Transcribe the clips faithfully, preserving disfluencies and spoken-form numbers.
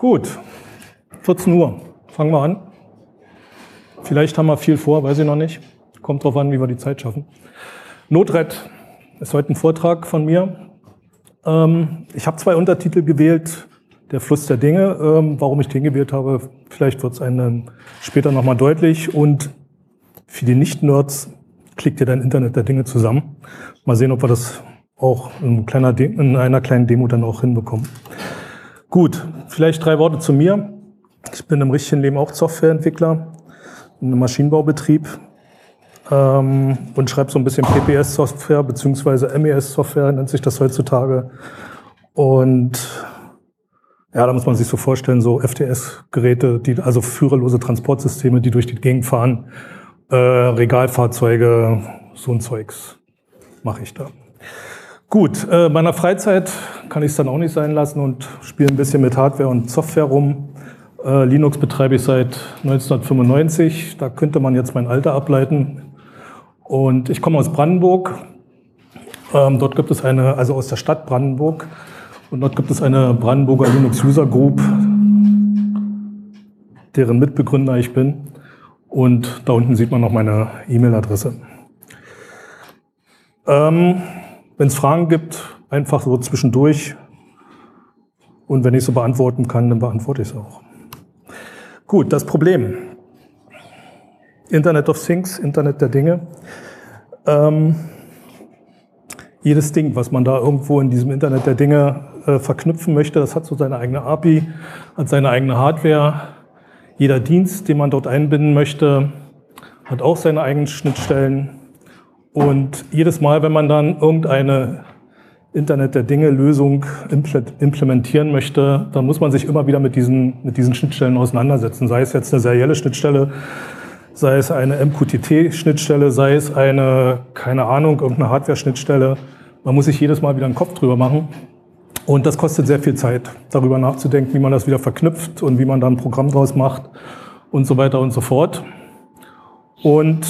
Gut, vierzehn Uhr, fangen wir an. Vielleicht haben wir viel vor, weiß ich noch nicht. Kommt drauf an, wie wir die Zeit schaffen. Node-RED ist heute ein Vortrag von mir. Ähm, ich habe zwei Untertitel gewählt. Der Fluss der Dinge, ähm, warum ich den gewählt habe, vielleicht wird es einem später nochmal deutlich. Und für die Nicht-Nerds klickt ihr dann Internet der Dinge zusammen. Mal sehen, ob wir das auch in, kleiner De- in einer kleinen Demo dann auch hinbekommen. Gut, vielleicht drei Worte zu mir. Ich bin im richtigen Leben auch Softwareentwickler in einem Maschinenbaubetrieb ähm, und schreibe so ein bisschen P P S-Software beziehungsweise M E S-Software nennt sich das heutzutage. Und ja, da muss man sich so vorstellen, so F T S-Geräte, die, also führerlose Transportsysteme, die durch die Gegend fahren, äh, Regalfahrzeuge, so ein Zeugs mache ich da. Gut, äh, in meiner Freizeit kann ich es dann auch nicht sein lassen und spiele ein bisschen mit Hardware und Software rum. Äh, Linux betreibe ich seit neunzehnhundertfünfundneunzig, da könnte man jetzt mein Alter ableiten. Und ich komme aus Brandenburg. Ähm, dort gibt es eine, also aus der Stadt Brandenburg. Und dort gibt es eine Brandenburger Linux User Group, deren Mitbegründer ich bin. Und da unten sieht man noch meine E-Mail-Adresse. Ähm, wenn es Fragen gibt, einfach so zwischendurch. Und wenn ich so beantworten kann, dann beantworte ich es auch. Gut, das Problem. Internet of Things, Internet der Dinge. Ähm, jedes Ding, was man da irgendwo in diesem Internet der Dinge äh, verknüpfen möchte, das hat so seine eigene A P I, hat seine eigene Hardware. Jeder Dienst, den man dort einbinden möchte, hat auch seine eigenen Schnittstellen. Und jedes Mal, wenn man dann irgendeine Internet der Dinge Lösung implementieren möchte, dann muss man sich immer wieder mit diesen, mit diesen Schnittstellen auseinandersetzen. Sei es jetzt eine serielle Schnittstelle, sei es eine M Q T T-Schnittstelle, sei es eine, keine Ahnung, irgendeine Hardware-Schnittstelle. Man muss sich jedes Mal wieder einen Kopf drüber machen. Und das kostet sehr viel Zeit, darüber nachzudenken, wie man das wieder verknüpft und wie man da ein Programm draus macht und so weiter und so fort. Und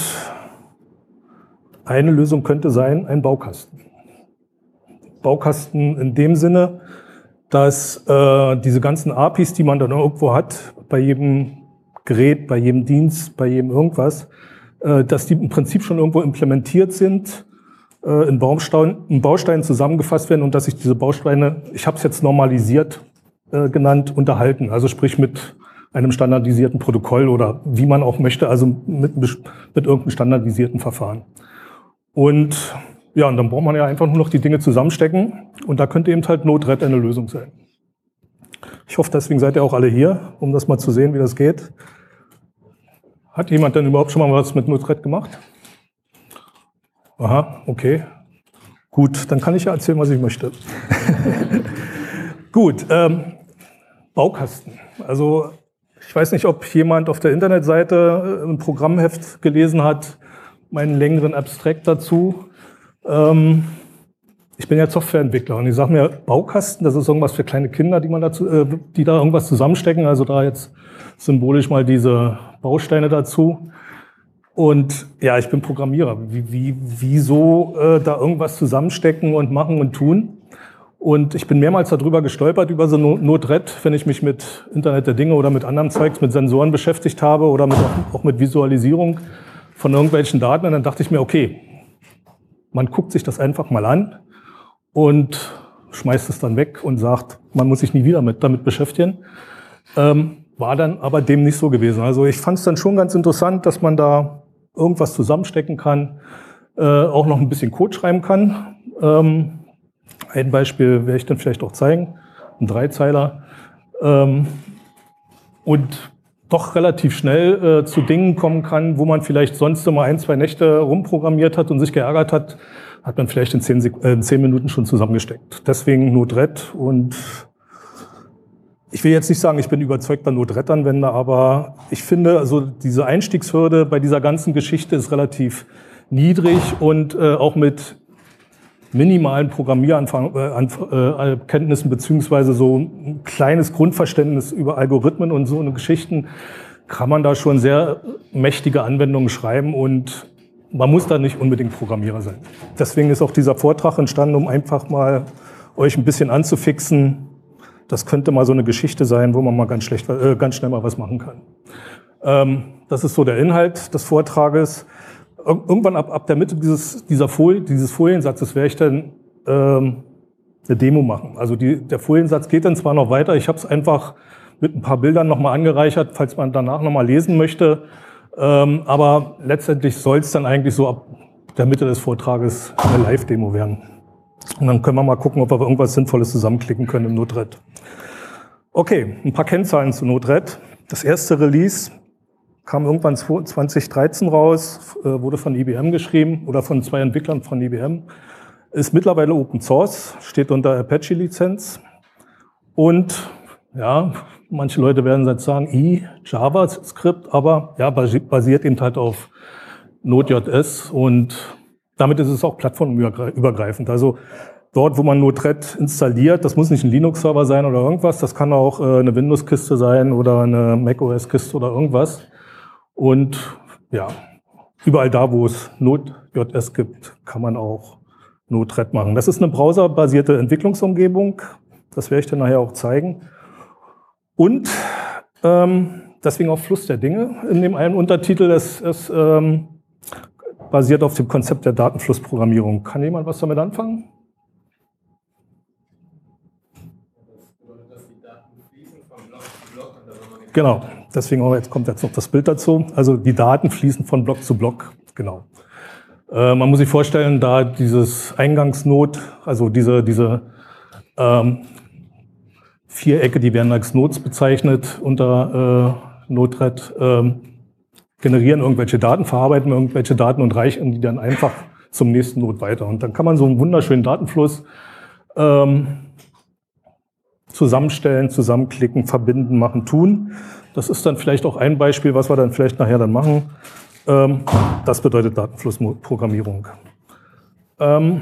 eine Lösung könnte sein, ein Baukasten. Baukasten in dem Sinne, dass äh, diese ganzen A P Is, die man dann irgendwo hat, bei jedem Gerät, bei jedem Dienst, bei jedem irgendwas, äh, dass die im Prinzip schon irgendwo implementiert sind, äh, in, Baustein, in Bausteinen zusammengefasst werden und dass sich diese Bausteine, ich habe es jetzt normalisiert äh, genannt, unterhalten. Also sprich mit einem standardisierten Protokoll oder wie man auch möchte, also mit, mit irgendeinem standardisierten Verfahren. Und ja, und dann braucht man ja einfach nur noch die Dinge zusammenstecken und da könnte eben halt Node-RED eine Lösung sein. Ich hoffe, deswegen seid ihr auch alle hier, um das mal zu sehen, wie das geht. Hat jemand denn überhaupt schon mal was mit Node-RED gemacht? Aha, okay. Gut, dann kann ich ja erzählen, was ich möchte. Gut, ähm, Baukasten. Also ich weiß nicht, ob jemand auf der Internetseite ein Programmheft gelesen hat, meinen längeren Abstrakt dazu. Ähm, ich bin ja Softwareentwickler und ich sage mir, Baukasten, das ist irgendwas für kleine Kinder, die man dazu, äh, die da irgendwas zusammenstecken. Also da jetzt symbolisch mal diese Bausteine dazu. Und ja, ich bin Programmierer. Wie, wie, wieso äh, da irgendwas zusammenstecken und machen und tun? Und ich bin mehrmals darüber gestolpert, über so Node-RED, wenn ich mich mit Internet der Dinge oder mit anderem Zeugs, mit Sensoren beschäftigt habe oder mit, auch, auch mit Visualisierung von irgendwelchen Daten. Und dann dachte ich mir, okay, man guckt sich das einfach mal an und schmeißt es dann weg und sagt, man muss sich nie wieder mit, damit beschäftigen. Ähm, war dann aber dem nicht so gewesen. Also ich fand es dann schon ganz interessant, dass man da irgendwas zusammenstecken kann, äh, auch noch ein bisschen Code schreiben kann. Ähm, ein Beispiel werde ich dann vielleicht auch zeigen, ein Dreizeiler. Ähm, und doch relativ schnell äh, zu Dingen kommen kann, wo man vielleicht sonst immer ein, zwei Nächte rumprogrammiert hat und sich geärgert hat, hat man vielleicht in zehn, Sek- äh, in zehn Minuten schon zusammengesteckt. Deswegen Node-RED. Und ich will jetzt nicht sagen, ich bin überzeugter Node-RED-Anwender, aber ich finde, also diese Einstiegshürde bei dieser ganzen Geschichte ist relativ niedrig und äh, auch mit minimalen Programmierkenntnissen beziehungsweise so ein kleines Grundverständnis über Algorithmen und so eine Geschichten kann man da schon sehr mächtige Anwendungen schreiben und man muss da nicht unbedingt Programmierer sein. Deswegen ist auch dieser Vortrag entstanden, um einfach mal euch ein bisschen anzufixen, Das könnte mal so eine Geschichte sein, wo man mal ganz, schlecht, äh, ganz schnell mal was machen kann. Ähm, das ist so der Inhalt des Vortrages. Ir irgendwann ab, ab der Mitte dieses, dieser Folie, dieses Foliensatzes werde ich dann ähm, eine Demo machen. Also die, der Foliensatz geht dann zwar noch weiter, ich habe es einfach mit ein paar Bildern nochmal angereichert, falls man danach nochmal lesen möchte. Ähm, aber letztendlich soll es dann eigentlich so ab der Mitte des Vortrages eine Live-Demo werden. Und dann können wir mal gucken, ob wir irgendwas Sinnvolles zusammenklicken können im Node-RED. Okay, ein paar Kennzahlen zu Node-RED. Das erste Release kam irgendwann zwanzig dreizehn raus, wurde von I B M geschrieben oder von zwei Entwicklern von I B M. Ist mittlerweile Open Source, steht unter Apache-Lizenz. Und ja, manche Leute werden jetzt sagen, i, JavaScript, aber ja, basiert eben halt auf Node.js und damit ist es auch plattformübergreifend. Also dort, wo man Node-RED installiert, das muss nicht ein Linux-Server sein oder irgendwas, das kann auch eine Windows-Kiste sein oder eine macOS-Kiste oder irgendwas. Und ja, überall da, wo es Node.js gibt, kann man auch Node-RED machen. Das ist eine browserbasierte Entwicklungsumgebung, das werde ich dann nachher auch zeigen. Und ähm, deswegen auch Fluss der Dinge in dem einen Untertitel, das ist ähm, basiert auf dem Konzept der Datenflussprogrammierung. Kann jemand was damit anfangen? Genau, deswegen auch jetzt kommt jetzt noch das Bild dazu. Also die Daten fließen von Block zu Block, genau. Äh, man muss sich vorstellen, da dieses Eingangsnode, also diese, diese ähm, Vierecke, die werden als Nodes bezeichnet unter äh, Node-RED, äh, generieren irgendwelche Daten, verarbeiten irgendwelche Daten und reichen die dann einfach zum nächsten Node weiter. Und dann kann man so einen wunderschönen Datenfluss ähm, zusammenstellen, zusammenklicken, verbinden, machen, tun. Das ist dann vielleicht auch ein Beispiel, was wir dann vielleicht nachher dann machen. Ähm, das bedeutet Datenflussprogrammierung. Ähm,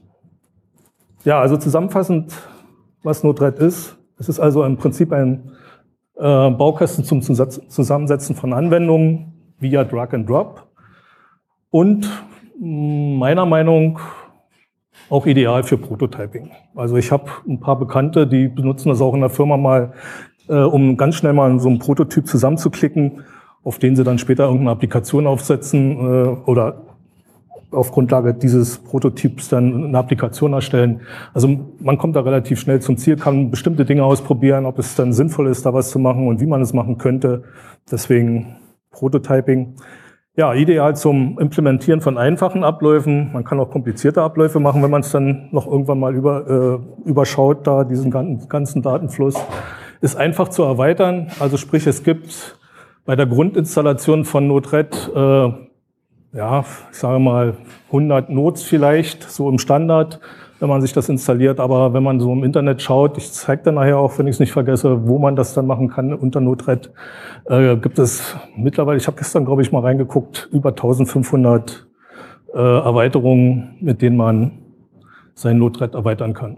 ja, also zusammenfassend, was Node-RED ist. Es ist also im Prinzip ein äh, Baukasten zum Zusammensetzen von Anwendungen via Drag and Drop und meiner Meinung nach auch ideal für Prototyping. Also ich habe ein paar Bekannte, die benutzen das auch in der Firma mal, äh, um ganz schnell mal so einen Prototyp zusammenzuklicken, auf den sie dann später irgendeine Applikation aufsetzen äh, oder auf Grundlage dieses Prototyps dann eine Applikation erstellen. Also man kommt da relativ schnell zum Ziel, kann bestimmte Dinge ausprobieren, ob es dann sinnvoll ist, da was zu machen und wie man es machen könnte. Deswegen Prototyping. Ja, ideal zum Implementieren von einfachen Abläufen. Man kann auch komplizierte Abläufe machen, wenn man es dann noch irgendwann mal über, äh, überschaut, da diesen ganzen, ganzen Datenfluss. Ist einfach zu erweitern. Also sprich, es gibt bei der Grundinstallation von Node-RED, äh, ja, ich sage mal hundert Nodes vielleicht, so im Standard, wenn man sich das installiert. Aber wenn man so im Internet schaut, ich zeige dann nachher auch, wenn ich es nicht vergesse, wo man das dann machen kann unter Node-RED, äh, gibt es mittlerweile, ich habe gestern, glaube ich, mal reingeguckt, über eintausendfünfhundert äh, Erweiterungen, mit denen man sein Node-RED erweitern kann.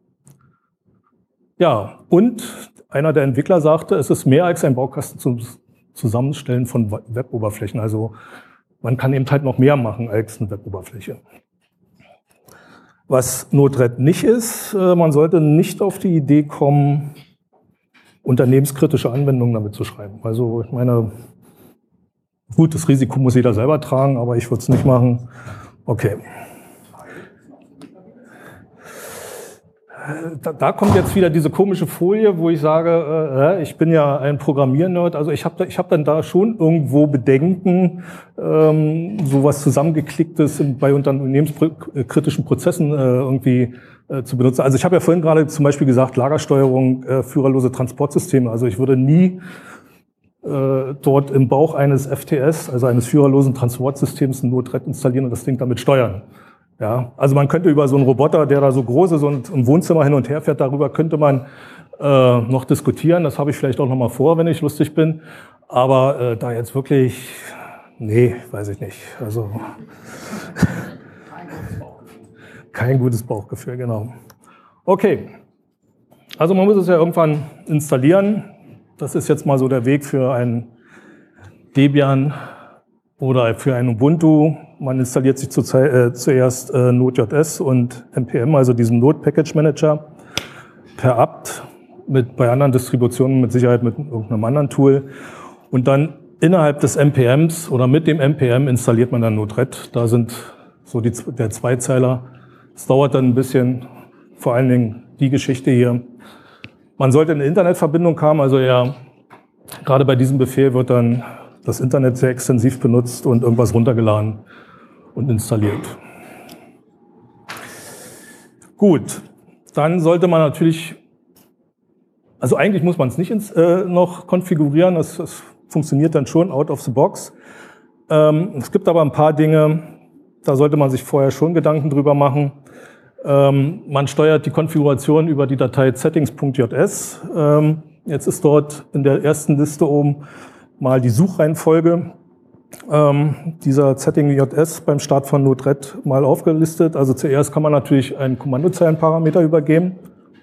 Ja, und einer der Entwickler sagte, es ist mehr als ein Baukasten zum Zusammenstellen von Web-Oberflächen. Also man kann eben halt noch mehr machen als eine Web-Oberfläche. Was Node-RED nicht ist, man sollte nicht auf die Idee kommen, unternehmenskritische Anwendungen damit zu schreiben. Also ich meine, gut, das Risiko muss jeder selber tragen, aber ich würde es nicht machen. Okay. Da, da kommt jetzt wieder diese komische Folie, wo ich sage, äh, ich bin ja ein Programmiernerd, also ich habe da, ich hab dann da schon irgendwo Bedenken, ähm, sowas zusammengeklicktes bei unternehmenskritischen Prozessen äh, irgendwie äh, zu benutzen. Also ich habe ja vorhin gerade zum Beispiel gesagt, Lagersteuerung, äh, führerlose Transportsysteme. Also ich würde nie äh, dort im Bauch eines F T S, also eines führerlosen Transportsystems, ein Node-RED installieren und das Ding damit steuern. Ja, also man könnte über so einen Roboter, der da so groß ist und im Wohnzimmer hin und her fährt, darüber könnte man äh, noch diskutieren. Das habe ich vielleicht auch noch mal vor, wenn ich lustig bin. Aber äh, da jetzt wirklich, nee, weiß ich nicht. Also kein gutes Bauchgefühl, genau. Okay, also man muss es ja irgendwann installieren. Das ist jetzt mal so der Weg für ein Debian oder für ein Ubuntu. Man installiert sich zu, äh, zuerst äh, Node.js und N P M, also diesen Node Package Manager, per apt mit, bei anderen Distributionen mit Sicherheit mit irgendeinem anderen Tool. Und dann innerhalb des N P Ms oder mit dem N P M installiert man dann Node-RED. Da sind so die, der Zweizeiler. Es dauert dann ein bisschen, vor allen Dingen die Geschichte hier. Man sollte eine Internetverbindung haben, also ja, gerade bei diesem Befehl wird dann das Internet sehr extensiv benutzt und irgendwas runtergeladen und installiert. Gut, dann sollte man natürlich, also eigentlich muss man es nicht ins, äh, noch konfigurieren, das, das funktioniert dann schon out of the box. Ähm, es gibt aber ein paar Dinge, da sollte man sich vorher schon Gedanken drüber machen. Ähm, man steuert die Konfiguration über die Datei settings.js. Ähm, jetzt ist dort in der ersten Liste oben mal die Suchreihenfolge ähm, dieser Setting.js beim Start von Node-RED mal aufgelistet. Also zuerst kann man natürlich einen Kommandozeilenparameter übergeben.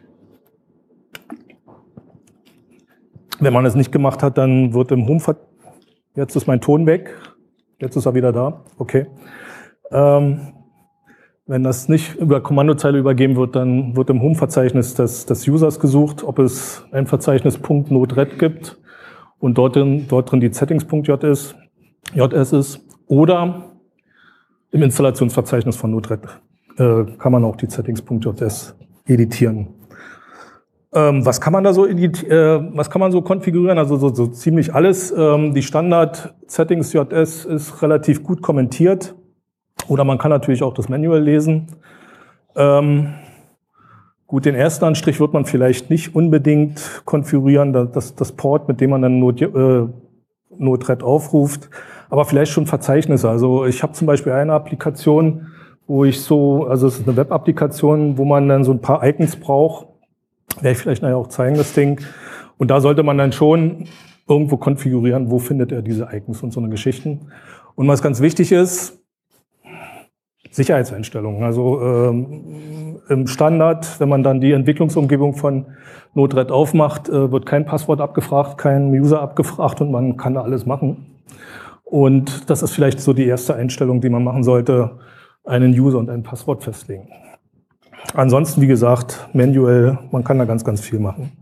Wenn man es nicht gemacht hat, dann wird im Home... Jetzt ist mein Ton weg. Jetzt ist er wieder da. Okay. Ähm, wenn das nicht über Kommandozeile übergeben wird, dann wird im Home-Verzeichnis des, des Users gesucht, ob es ein Verzeichnis .node-red gibt und dort drin, dort drin die Settings.js ist. Oder im Installationsverzeichnis von Node-RED äh, kann man auch die Settings.js editieren. Ähm, was kann man da so edit äh, was kann man so konfigurieren? Also so, so ziemlich alles. Ähm, die Standard-Settings.js ist relativ gut kommentiert. Oder man kann natürlich auch das Manual lesen. Ähm, gut, den ersten Anstrich wird man vielleicht nicht unbedingt konfigurieren, das, das Port, mit dem man dann Node, äh, Node-RED aufruft, aber vielleicht schon Verzeichnisse. Also ich habe zum Beispiel eine Applikation, wo ich so, also es ist eine Web-Applikation, wo man dann so ein paar Icons braucht. Werde ich vielleicht nachher auch zeigen, das Ding. Und da sollte man dann schon irgendwo konfigurieren, wo findet er diese Icons und so eine Geschichten. Und was ganz wichtig ist, Sicherheitseinstellungen. Also ähm, im Standard, wenn man dann die Entwicklungsumgebung von Node-RED aufmacht, äh, wird kein Passwort abgefragt, kein User abgefragt und man kann da alles machen. Und das ist vielleicht so die erste Einstellung, die man machen sollte, einen User und ein Passwort festlegen. Ansonsten, wie gesagt, manuell, man kann da ganz, ganz viel machen.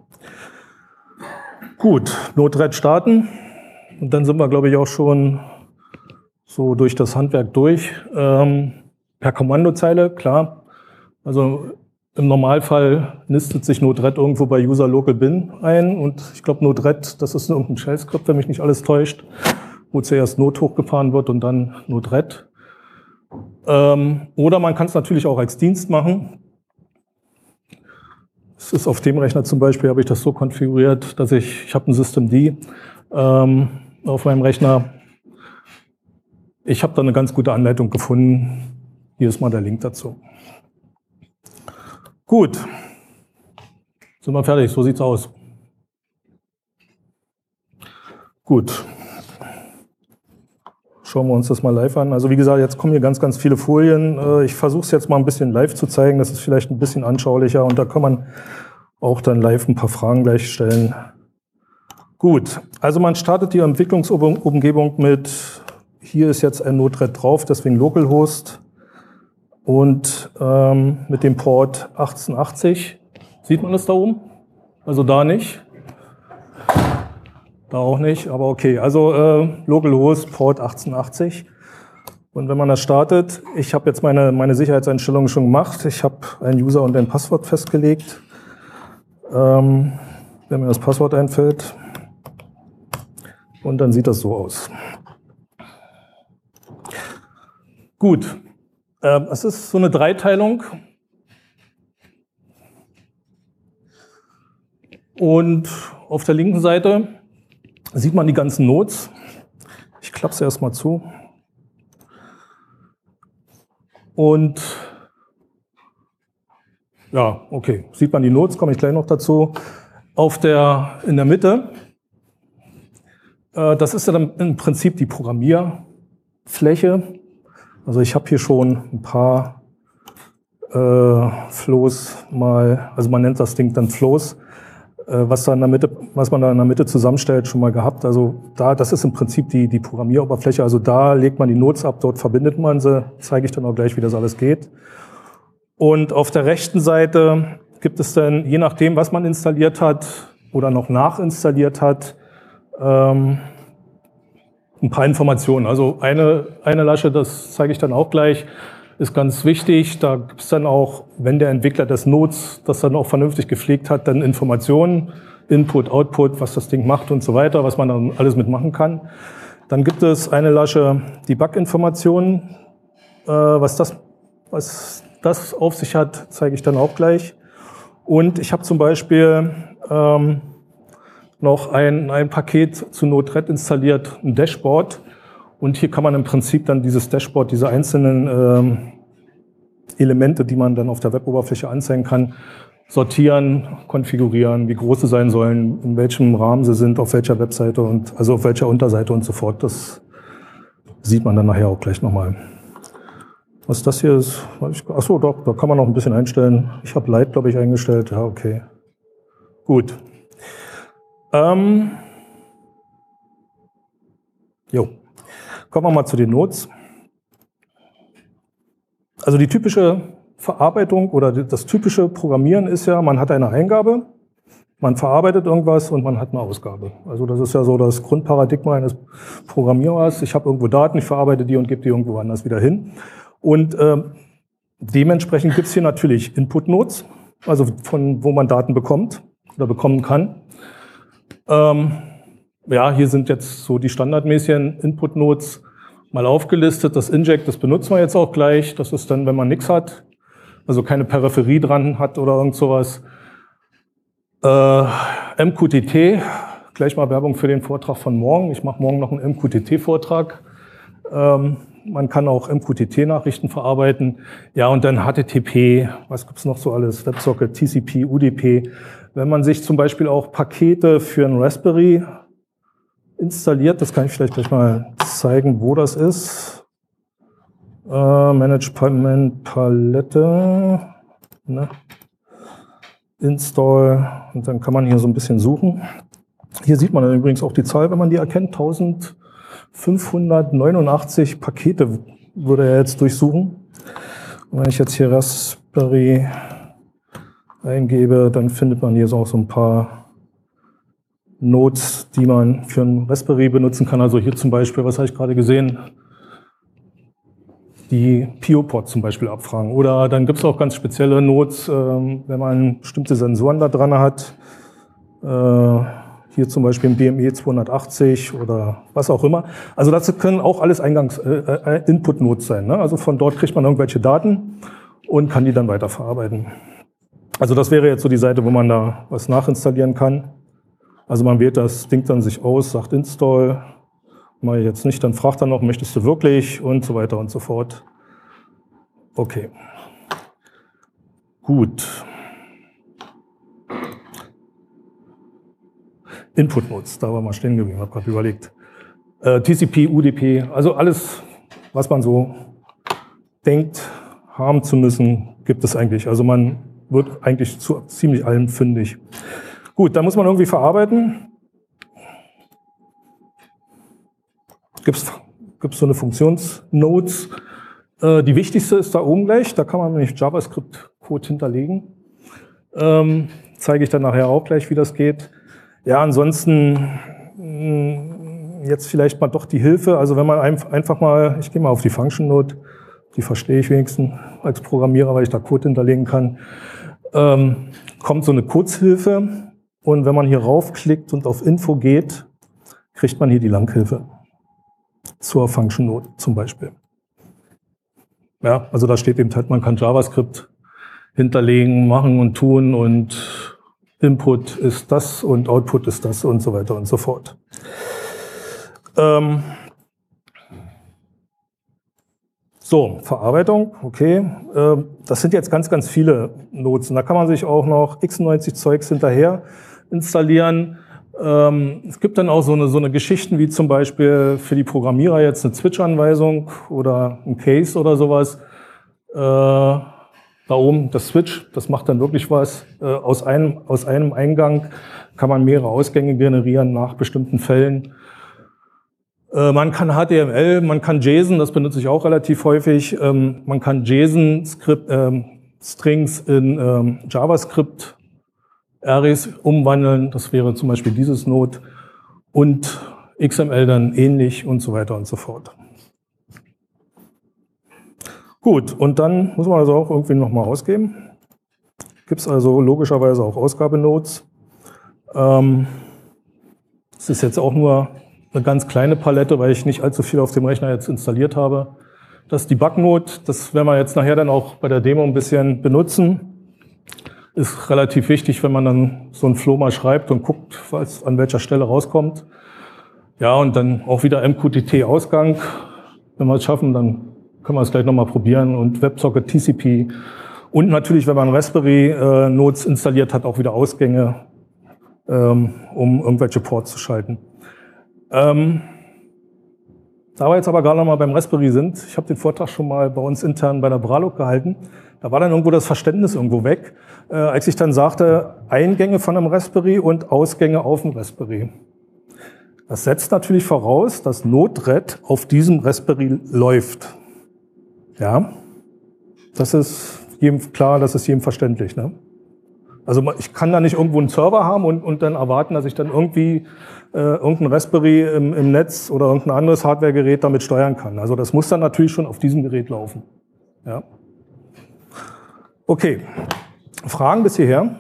Gut, Node-RED starten. Und dann sind wir, glaube ich, auch schon so durch das Handwerk durch. Ähm, per Kommandozeile, klar. Also im Normalfall nistet sich Node-RED irgendwo bei user local bin ein. Und ich glaube, Node-RED, das ist irgendein Shell-Skript, wenn mich nicht alles täuscht, wo zuerst Node hochgefahren wird und dann Node-RED. Ähm, oder man kann es natürlich auch als Dienst machen. Es ist auf dem Rechner zum Beispiel, habe ich das so konfiguriert, dass ich, ich habe ein Systemd ähm, auf meinem Rechner. Ich habe da eine ganz gute Anleitung gefunden. Hier ist mal der Link dazu. Gut, sind wir fertig, so sieht's aus. Gut. Schauen wir uns das mal live an. Also wie gesagt, jetzt kommen hier ganz, ganz viele Folien. Ich versuche es jetzt mal ein bisschen live zu zeigen. Das ist vielleicht ein bisschen anschaulicher und da kann man auch dann live ein paar Fragen gleich stellen. Gut, also man startet die Entwicklungsumgebung mit, hier ist jetzt ein Node-RED drauf, deswegen Localhost und ähm, mit dem Port achtzehnhundertachtzig. Sieht man das da oben? Also da nicht. Da auch nicht, aber okay. Also äh, Localhost, Port achtzehnhundertachtzig. Und wenn man das startet, ich habe jetzt meine, meine Sicherheitseinstellungen schon gemacht. Ich habe einen User und ein Passwort festgelegt. Ähm, wenn mir das Passwort einfällt. Und dann sieht das so aus. Gut. Äh, es ist so eine Dreiteilung. Und auf der linken Seite sieht man die ganzen Nodes. Ich klappe es erstmal zu. Und ja, okay, sieht man die Nodes, komme ich gleich noch dazu. Auf der, in der Mitte, äh, das ist ja dann im Prinzip die Programmierfläche. Also ich habe hier schon ein paar äh, Flows mal, also man nennt das Ding dann Flows, was, da in der Mitte, was man da in der Mitte zusammenstellt, schon mal gehabt. Also da, das ist im Prinzip die, die Programmieroberfläche. Also da legt man die Nodes ab, dort verbindet man sie. Zeige ich dann auch gleich, wie das alles geht. Und auf der rechten Seite gibt es dann, je nachdem, was man installiert hat oder noch nachinstalliert hat, ähm, ein paar Informationen. Also eine, eine Lasche, das zeige ich dann auch gleich, ist ganz wichtig. Da gibt es dann auch, wenn der Entwickler des Nodes das dann auch vernünftig gepflegt hat, dann Informationen, Input, Output, was das Ding macht und so weiter, was man dann alles mitmachen kann. Dann gibt es eine Lasche Debug-Informationen. Äh, was, das, was das auf sich hat, zeige ich dann auch gleich. Und ich habe zum Beispiel ähm, noch ein, ein Paket zu Node-RED installiert, ein Dashboard. Und hier kann man im Prinzip dann dieses Dashboard, diese einzelnen ähm, Elemente, die man dann auf der Web-Oberfläche anzeigen kann, sortieren, konfigurieren, wie groß sie sein sollen, in welchem Rahmen sie sind, auf welcher Webseite und also auf welcher Unterseite und so fort. Das sieht man dann nachher auch gleich nochmal. Was das hier ist, achso, doch, da kann man noch ein bisschen einstellen. Ich habe Light, glaube ich, eingestellt. Ja, okay. Gut. Ähm, jo. Kommen wir mal zu den Nodes. Also die typische Verarbeitung oder das typische Programmieren ist ja, man hat eine Eingabe, man verarbeitet irgendwas und man hat eine Ausgabe. Also das ist ja so das Grundparadigma eines Programmierers. Ich habe irgendwo Daten, ich verarbeite die und gebe die irgendwo anders wieder hin. Und äh, dementsprechend gibt es hier natürlich Input-Nodes, also von wo man Daten bekommt oder bekommen kann. Ähm, ja, hier sind jetzt so die standardmäßigen Input-Nodes mal aufgelistet. Das Inject, das benutzen wir jetzt auch gleich. Das ist dann, wenn man nichts hat, also keine Peripherie dran hat oder irgend sowas. Äh, M Q T T, gleich mal Werbung für den Vortrag von morgen. Ich mache morgen noch einen M Q T T-Vortrag. Ähm, man kann auch M Q T T-Nachrichten verarbeiten. Ja, und dann H T T P, was gibt's noch so alles? WebSocket, T C P, U D P. Wenn man sich zum Beispiel auch Pakete für einen Raspberry installiert, das kann ich vielleicht gleich mal zeigen, wo das ist. Äh, Management Palette, ne? Install, und dann kann man hier so ein bisschen suchen. Hier sieht man dann übrigens auch die Zahl, wenn man die erkennt, eintausendfünfhundertneunundachtzig Pakete würde er jetzt durchsuchen. Und wenn ich jetzt hier Raspberry eingebe, dann findet man hier so auch so ein paar Nodes, die man für ein Raspberry benutzen kann. Also hier zum Beispiel, was habe ich gerade gesehen? Die P O-Port zum Beispiel abfragen. Oder dann gibt es auch ganz spezielle Nodes, ähm, wenn man bestimmte Sensoren da dran hat. Äh, hier zum Beispiel ein B M E zweihundertachtzig oder was auch immer. Also das können auch alles Eingangs äh, äh, Input-Nodes sein. Ne? Also von dort kriegt man irgendwelche Daten und kann die dann weiterverarbeiten. Also das wäre jetzt so die Seite, wo man da was nachinstallieren kann. Also man wählt das Ding dann sich aus, sagt Install. Mache ich jetzt nicht, dann fragt er noch, möchtest du wirklich und so weiter und so fort. Okay. Gut. Input-Nodes, da war mal stehen geblieben, habe gerade überlegt. Äh, T C P, U D P, also alles, was man so denkt, haben zu müssen, gibt es eigentlich. Also man wird eigentlich zu ziemlich allem fündig. Gut, da muss man irgendwie verarbeiten. Gibt es so eine Funktionsnodes. Äh, die wichtigste ist da oben gleich. Da kann man nämlich JavaScript-Code hinterlegen. Ähm, zeige ich dann nachher auch gleich, wie das geht. Ja, ansonsten mh, jetzt vielleicht mal doch die Hilfe. Also wenn man einfach mal, ich gehe mal auf die Function-Node, die verstehe ich wenigstens als Programmierer, weil ich da Code hinterlegen kann. Ähm, kommt so eine Kurzhilfe. Und wenn man hier raufklickt und auf Info geht, kriegt man hier die Langhilfe. Zur Function Node zum Beispiel. Ja, also da steht eben halt, man kann JavaScript hinterlegen, machen und tun und Input ist das und Output ist das und so weiter und so fort. Ähm so, Verarbeitung, okay. Ähm, das sind jetzt ganz, ganz viele Nodes. Und da kann man sich auch noch x neunzig Zeugs hinterher installieren. Ähm, es gibt dann auch so eine, so eine Geschichten wie zum Beispiel für die Programmierer jetzt eine Switch-Anweisung oder ein Case oder sowas. Äh, da oben das Switch, das macht dann wirklich was. Äh, aus, einem, aus einem Eingang kann man mehrere Ausgänge generieren nach bestimmten Fällen. Äh, man kann H T M L, man kann JSON, das benutze ich auch relativ häufig. Ähm, man kann JSON-Skript, ähm, Strings in ähm, JavaScript Arrays umwandeln. Das wäre zum Beispiel dieses Node. Und X M L dann ähnlich und so weiter und so fort. Gut, und dann muss man also auch irgendwie nochmal ausgeben. Gibt es also logischerweise auch Ausgabenodes. Ähm, das ist jetzt auch nur eine ganz kleine Palette, weil ich nicht allzu viel auf dem Rechner jetzt installiert habe. Das Debug-Node, das werden wir jetzt nachher dann auch bei der Demo ein bisschen benutzen. Ist relativ wichtig, wenn man dann so ein Flow mal schreibt und guckt, was an welcher Stelle rauskommt. Ja, und dann auch wieder M Q T T-Ausgang. Wenn wir es schaffen, dann können wir es gleich nochmal probieren. Und WebSocket T C P. Und natürlich, wenn man Raspberry-Nodes äh, installiert hat, auch wieder Ausgänge, ähm, um irgendwelche Ports zu schalten. Ähm, da wir jetzt aber gerade noch mal beim Raspberry sind, ich habe den Vortrag schon mal bei uns intern bei der Bralog gehalten, da war dann irgendwo das Verständnis irgendwo weg, äh, als ich dann sagte, Eingänge von einem Raspberry und Ausgänge auf dem Raspberry. Das setzt natürlich voraus, dass Node-RED auf diesem Raspberry läuft. Ja, das ist jedem klar, das ist jedem verständlich, ne? Also ich kann da nicht irgendwo einen Server haben und, und dann erwarten, dass ich dann irgendwie äh, irgendein Raspberry im, im Netz oder irgendein anderes Hardwaregerät damit steuern kann. Also das muss dann natürlich schon auf diesem Gerät laufen. Ja. Okay, Fragen bis hierher?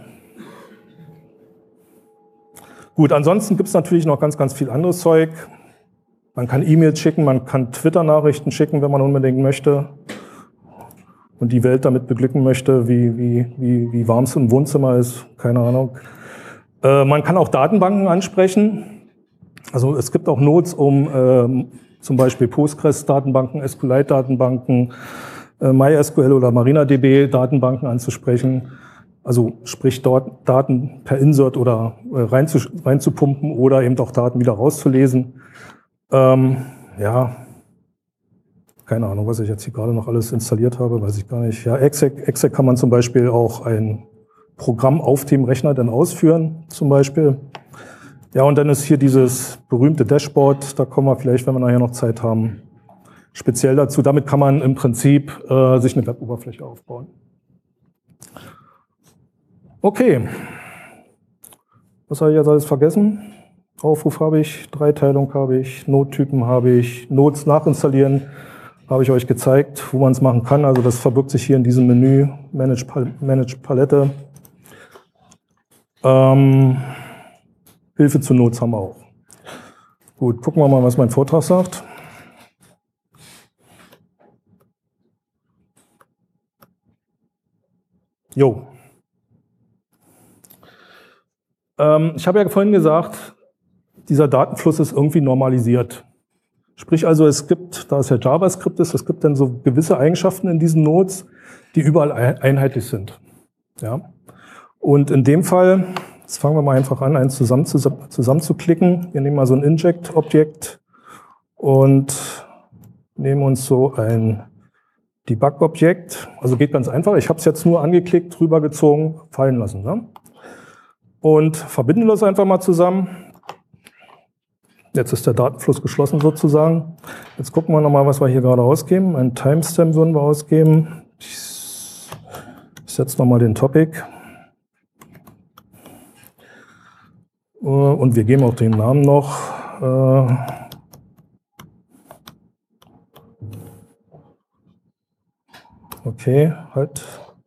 Gut, ansonsten gibt es natürlich noch ganz, ganz viel anderes Zeug. Man kann E-Mails schicken, man kann Twitter-Nachrichten schicken, wenn man unbedingt möchte. Und die Welt damit beglücken möchte, wie, wie, wie, wie warm es im Wohnzimmer ist, keine Ahnung. Äh, man kann auch Datenbanken ansprechen. Also es gibt auch Nodes, um ähm, zum Beispiel Postgres-Datenbanken, SQLite-Datenbanken, äh, MySQL oder MariaDB-Datenbanken anzusprechen. Also sprich dort Daten per Insert oder äh, reinzupumpen oder eben auch Daten wieder rauszulesen. Ähm, ja. Keine Ahnung, was ich jetzt hier gerade noch alles installiert habe, weiß ich gar nicht. Ja, exec, exec kann man zum Beispiel auch ein Programm auf dem Rechner dann ausführen, zum Beispiel. Ja, und dann ist hier dieses berühmte Dashboard, da kommen wir vielleicht, wenn wir nachher noch Zeit haben, speziell dazu. Damit kann man im Prinzip äh, sich eine Web-Oberfläche aufbauen. Okay. Was habe ich jetzt alles vergessen? Aufruf habe ich, Dreiteilung habe ich, Node-Typen habe ich, Nodes nachinstallieren. Habe ich euch gezeigt, wo man es machen kann. Also das verbirgt sich hier in diesem Menü, Manage, Pal Manage Palette. Ähm, Hilfe zu Nodes haben wir auch. Gut, gucken wir mal, was mein Vortrag sagt. Jo. Ähm, ich habe ja vorhin gesagt, dieser Datenfluss ist irgendwie normalisiert. Sprich also, es gibt, da es ja JavaScript ist, es gibt dann so gewisse Eigenschaften in diesen Nodes, die überall einheitlich sind. Ja. Und in dem Fall, jetzt fangen wir mal einfach an, eins zusammen, zusammen, zusammen zu klicken. Wir nehmen mal so ein Inject-Objekt und nehmen uns so ein Debug-Objekt. Also geht ganz einfach. Ich habe es jetzt nur angeklickt, rübergezogen, fallen lassen. Ne? Und verbinden das einfach mal zusammen. Jetzt ist der Datenfluss geschlossen sozusagen. Jetzt gucken wir nochmal, was wir hier gerade ausgeben. Ein Timestamp würden wir ausgeben. Ich setze nochmal den Topic. Und wir geben auch den Namen noch. Okay, halt.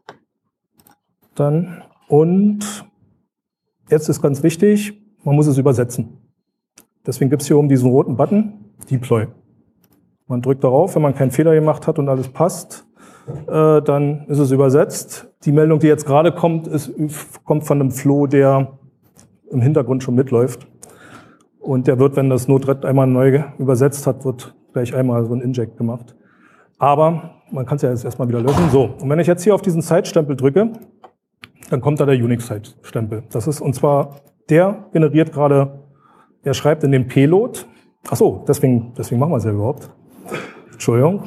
Dann. Und jetzt ist ganz wichtig, man muss es übersetzen. Deswegen gibt es hier oben diesen roten Button, Deploy. Man drückt darauf, wenn man keinen Fehler gemacht hat und alles passt, äh, dann ist es übersetzt. Die Meldung, die jetzt gerade kommt, ist, kommt von einem Flow, der im Hintergrund schon mitläuft. Und der wird, wenn das Node-RED einmal neu übersetzt hat, wird gleich einmal so ein Inject gemacht. Aber man kann es ja jetzt erstmal wieder löschen. So, und wenn ich jetzt hier auf diesen Site-Stempel drücke, dann kommt da der Unix-Site-Stempel. Das ist, und zwar, der generiert gerade. Er schreibt in dem Payload, ach so, deswegen, deswegen machen wir es ja überhaupt. Entschuldigung.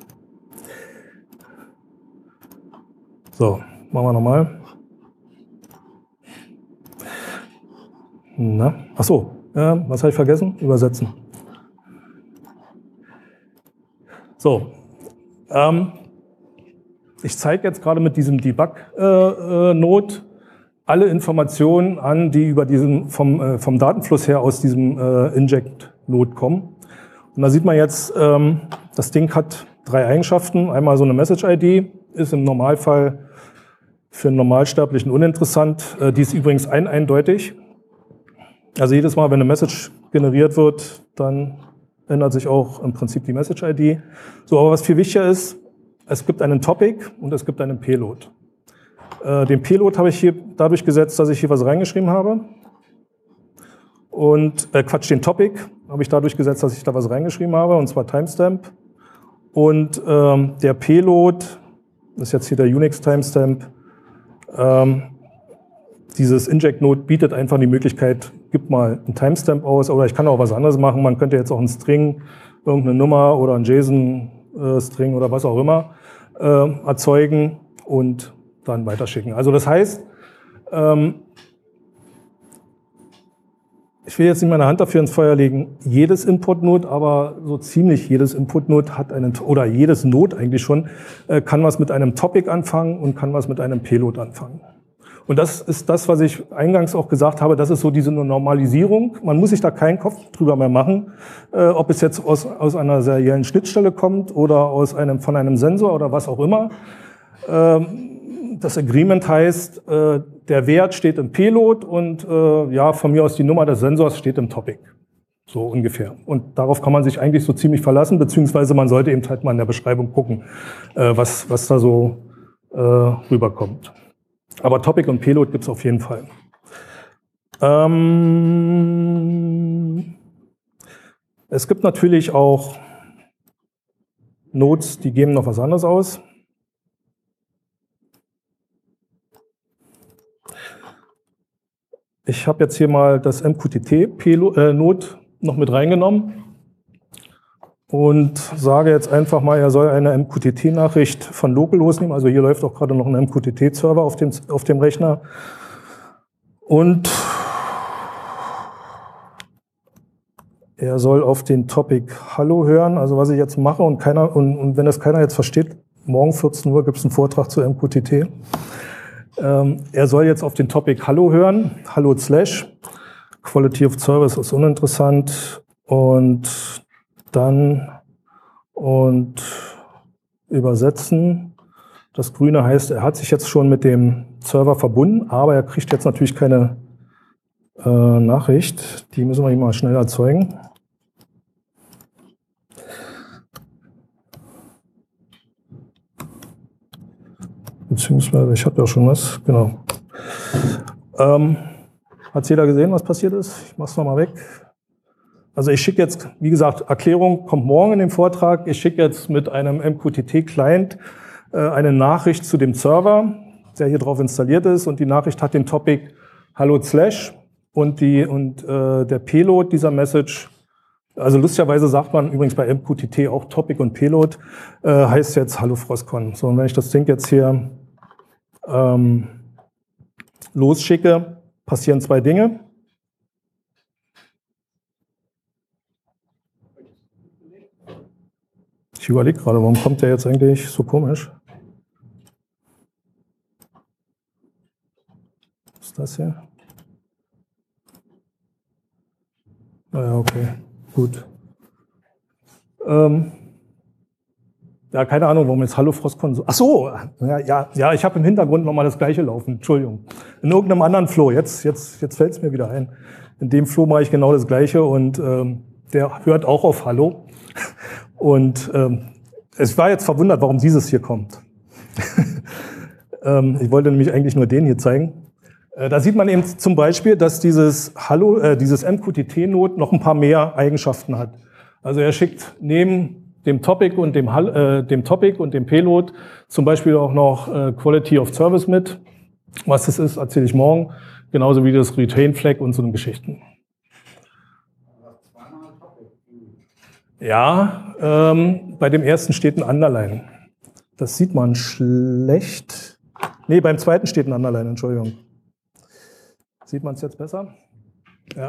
So, machen wir nochmal. Na, ach so, äh, was habe ich vergessen? Übersetzen. So, ähm, ich zeige jetzt gerade mit diesem Debug-Node äh, alle Informationen an, die über diesen, vom, äh, vom Datenfluss her aus diesem äh, Inject-Node kommen. Und da sieht man jetzt, ähm, das Ding hat drei Eigenschaften. Einmal so eine Message-I D, ist im Normalfall für einen Normalsterblichen uninteressant. Äh, die ist übrigens ein eindeutig. Also jedes Mal, wenn eine Message generiert wird, dann ändert sich auch im Prinzip die Message-I D. So, aber was viel wichtiger ist, es gibt einen Topic und es gibt einen Payload. Äh, den Payload habe ich hier dadurch gesetzt, dass ich hier was reingeschrieben habe. Und, äh, Quatsch, den Topic habe ich dadurch gesetzt, dass ich da was reingeschrieben habe, und zwar Timestamp. Und ähm, der Payload, das ist jetzt hier der Unix-Timestamp, ähm, dieses Inject-Node bietet einfach die Möglichkeit, gib mal einen Timestamp aus, oder ich kann auch was anderes machen. Man könnte jetzt auch einen String, irgendeine Nummer oder einen JSON-String oder was auch immer äh, erzeugen und dann weiterschicken. Also das heißt, ähm, ich will jetzt nicht meine Hand dafür ins Feuer legen, jedes Input-Node, aber so ziemlich jedes Input-Node hat einen, oder jedes Node eigentlich schon, äh, kann was mit einem Topic anfangen und kann was mit einem Payload anfangen. Und das ist das, was ich eingangs auch gesagt habe, das ist so diese Normalisierung. Man muss sich da keinen Kopf drüber mehr machen, äh, ob es jetzt aus, aus einer seriellen Schnittstelle kommt oder aus einem, von einem Sensor oder was auch immer. Ähm, das Agreement heißt, äh, der Wert steht im Payload und äh, ja, von mir aus die Nummer des Sensors steht im Topic. So ungefähr. Und darauf kann man sich eigentlich so ziemlich verlassen, beziehungsweise man sollte eben halt mal in der Beschreibung gucken, äh, was, was da so äh, rüberkommt. Aber Topic und Payload gibt es auf jeden Fall. Ähm, es gibt natürlich auch Nodes, die geben noch was anderes aus. Ich habe jetzt hier mal das M Q T T-Node noch mit reingenommen und sage jetzt einfach mal, er soll eine M Q T T-Nachricht von localhost nehmen. Also hier läuft auch gerade noch ein M Q T T-Server auf dem, auf dem Rechner. Und er soll auf den Topic Hallo hören, also was ich jetzt mache. Und, keiner, und, und wenn das keiner jetzt versteht, morgen vierzehn Uhr gibt es einen Vortrag zu M Q T T. Ähm, er soll jetzt auf den Topic Hallo hören, Hallo slash, Quality of Service ist uninteressant, und dann und übersetzen. Das Grüne heißt, er hat sich jetzt schon mit dem Server verbunden, aber er kriegt jetzt natürlich keine äh, Nachricht. Die müssen wir ihm mal schnell erzeugen. Beziehungsweise, ich habe ja schon was, genau. Ähm, hat jeder gesehen, was passiert ist? Ich mache es nochmal weg. Also ich schicke jetzt, wie gesagt, Erklärung kommt morgen in den Vortrag. Ich schicke jetzt mit einem M Q T T-Client äh, eine Nachricht zu dem Server, der hier drauf installiert ist. Und die Nachricht hat den Topic Hallo slash und, die, und äh, der Payload dieser Message. Also lustigerweise sagt man übrigens bei M Q T T auch Topic und Payload, äh, heißt jetzt Hallo Frostcon. So, und wenn ich das Ding jetzt hier ähm, losschicke, passieren zwei Dinge. Ich überlege gerade, warum kommt der jetzt eigentlich so komisch? Was ist das hier? Naja, okay, gut. Ähm, ja, keine Ahnung, warum jetzt Hallo Frostcon so. Ach so, ja, ja, ja, ich habe im Hintergrund nochmal das Gleiche laufen, Entschuldigung. In irgendeinem anderen Flow, jetzt, jetzt, jetzt fällt es mir wieder ein. In dem Flow mache ich genau das Gleiche und ähm, der hört auch auf Hallo. Und ähm, es war jetzt verwundert, warum dieses hier kommt. ähm, ich wollte nämlich eigentlich nur den hier zeigen. Äh, da sieht man eben zum Beispiel, dass dieses Hallo, äh, dieses M Q T T-Node noch ein paar mehr Eigenschaften hat. Also er schickt neben dem Topic und dem, äh, dem Topic und dem Payload zum Beispiel auch noch äh, Quality of Service mit. Was das ist, erzähle ich morgen. Genauso wie das Retain Flag und so eine Geschichten. Ja, ähm, bei dem ersten steht ein Underline. Das sieht man schlecht. Nee, beim zweiten steht ein Underline, Entschuldigung. Sieht man es jetzt besser? Ja.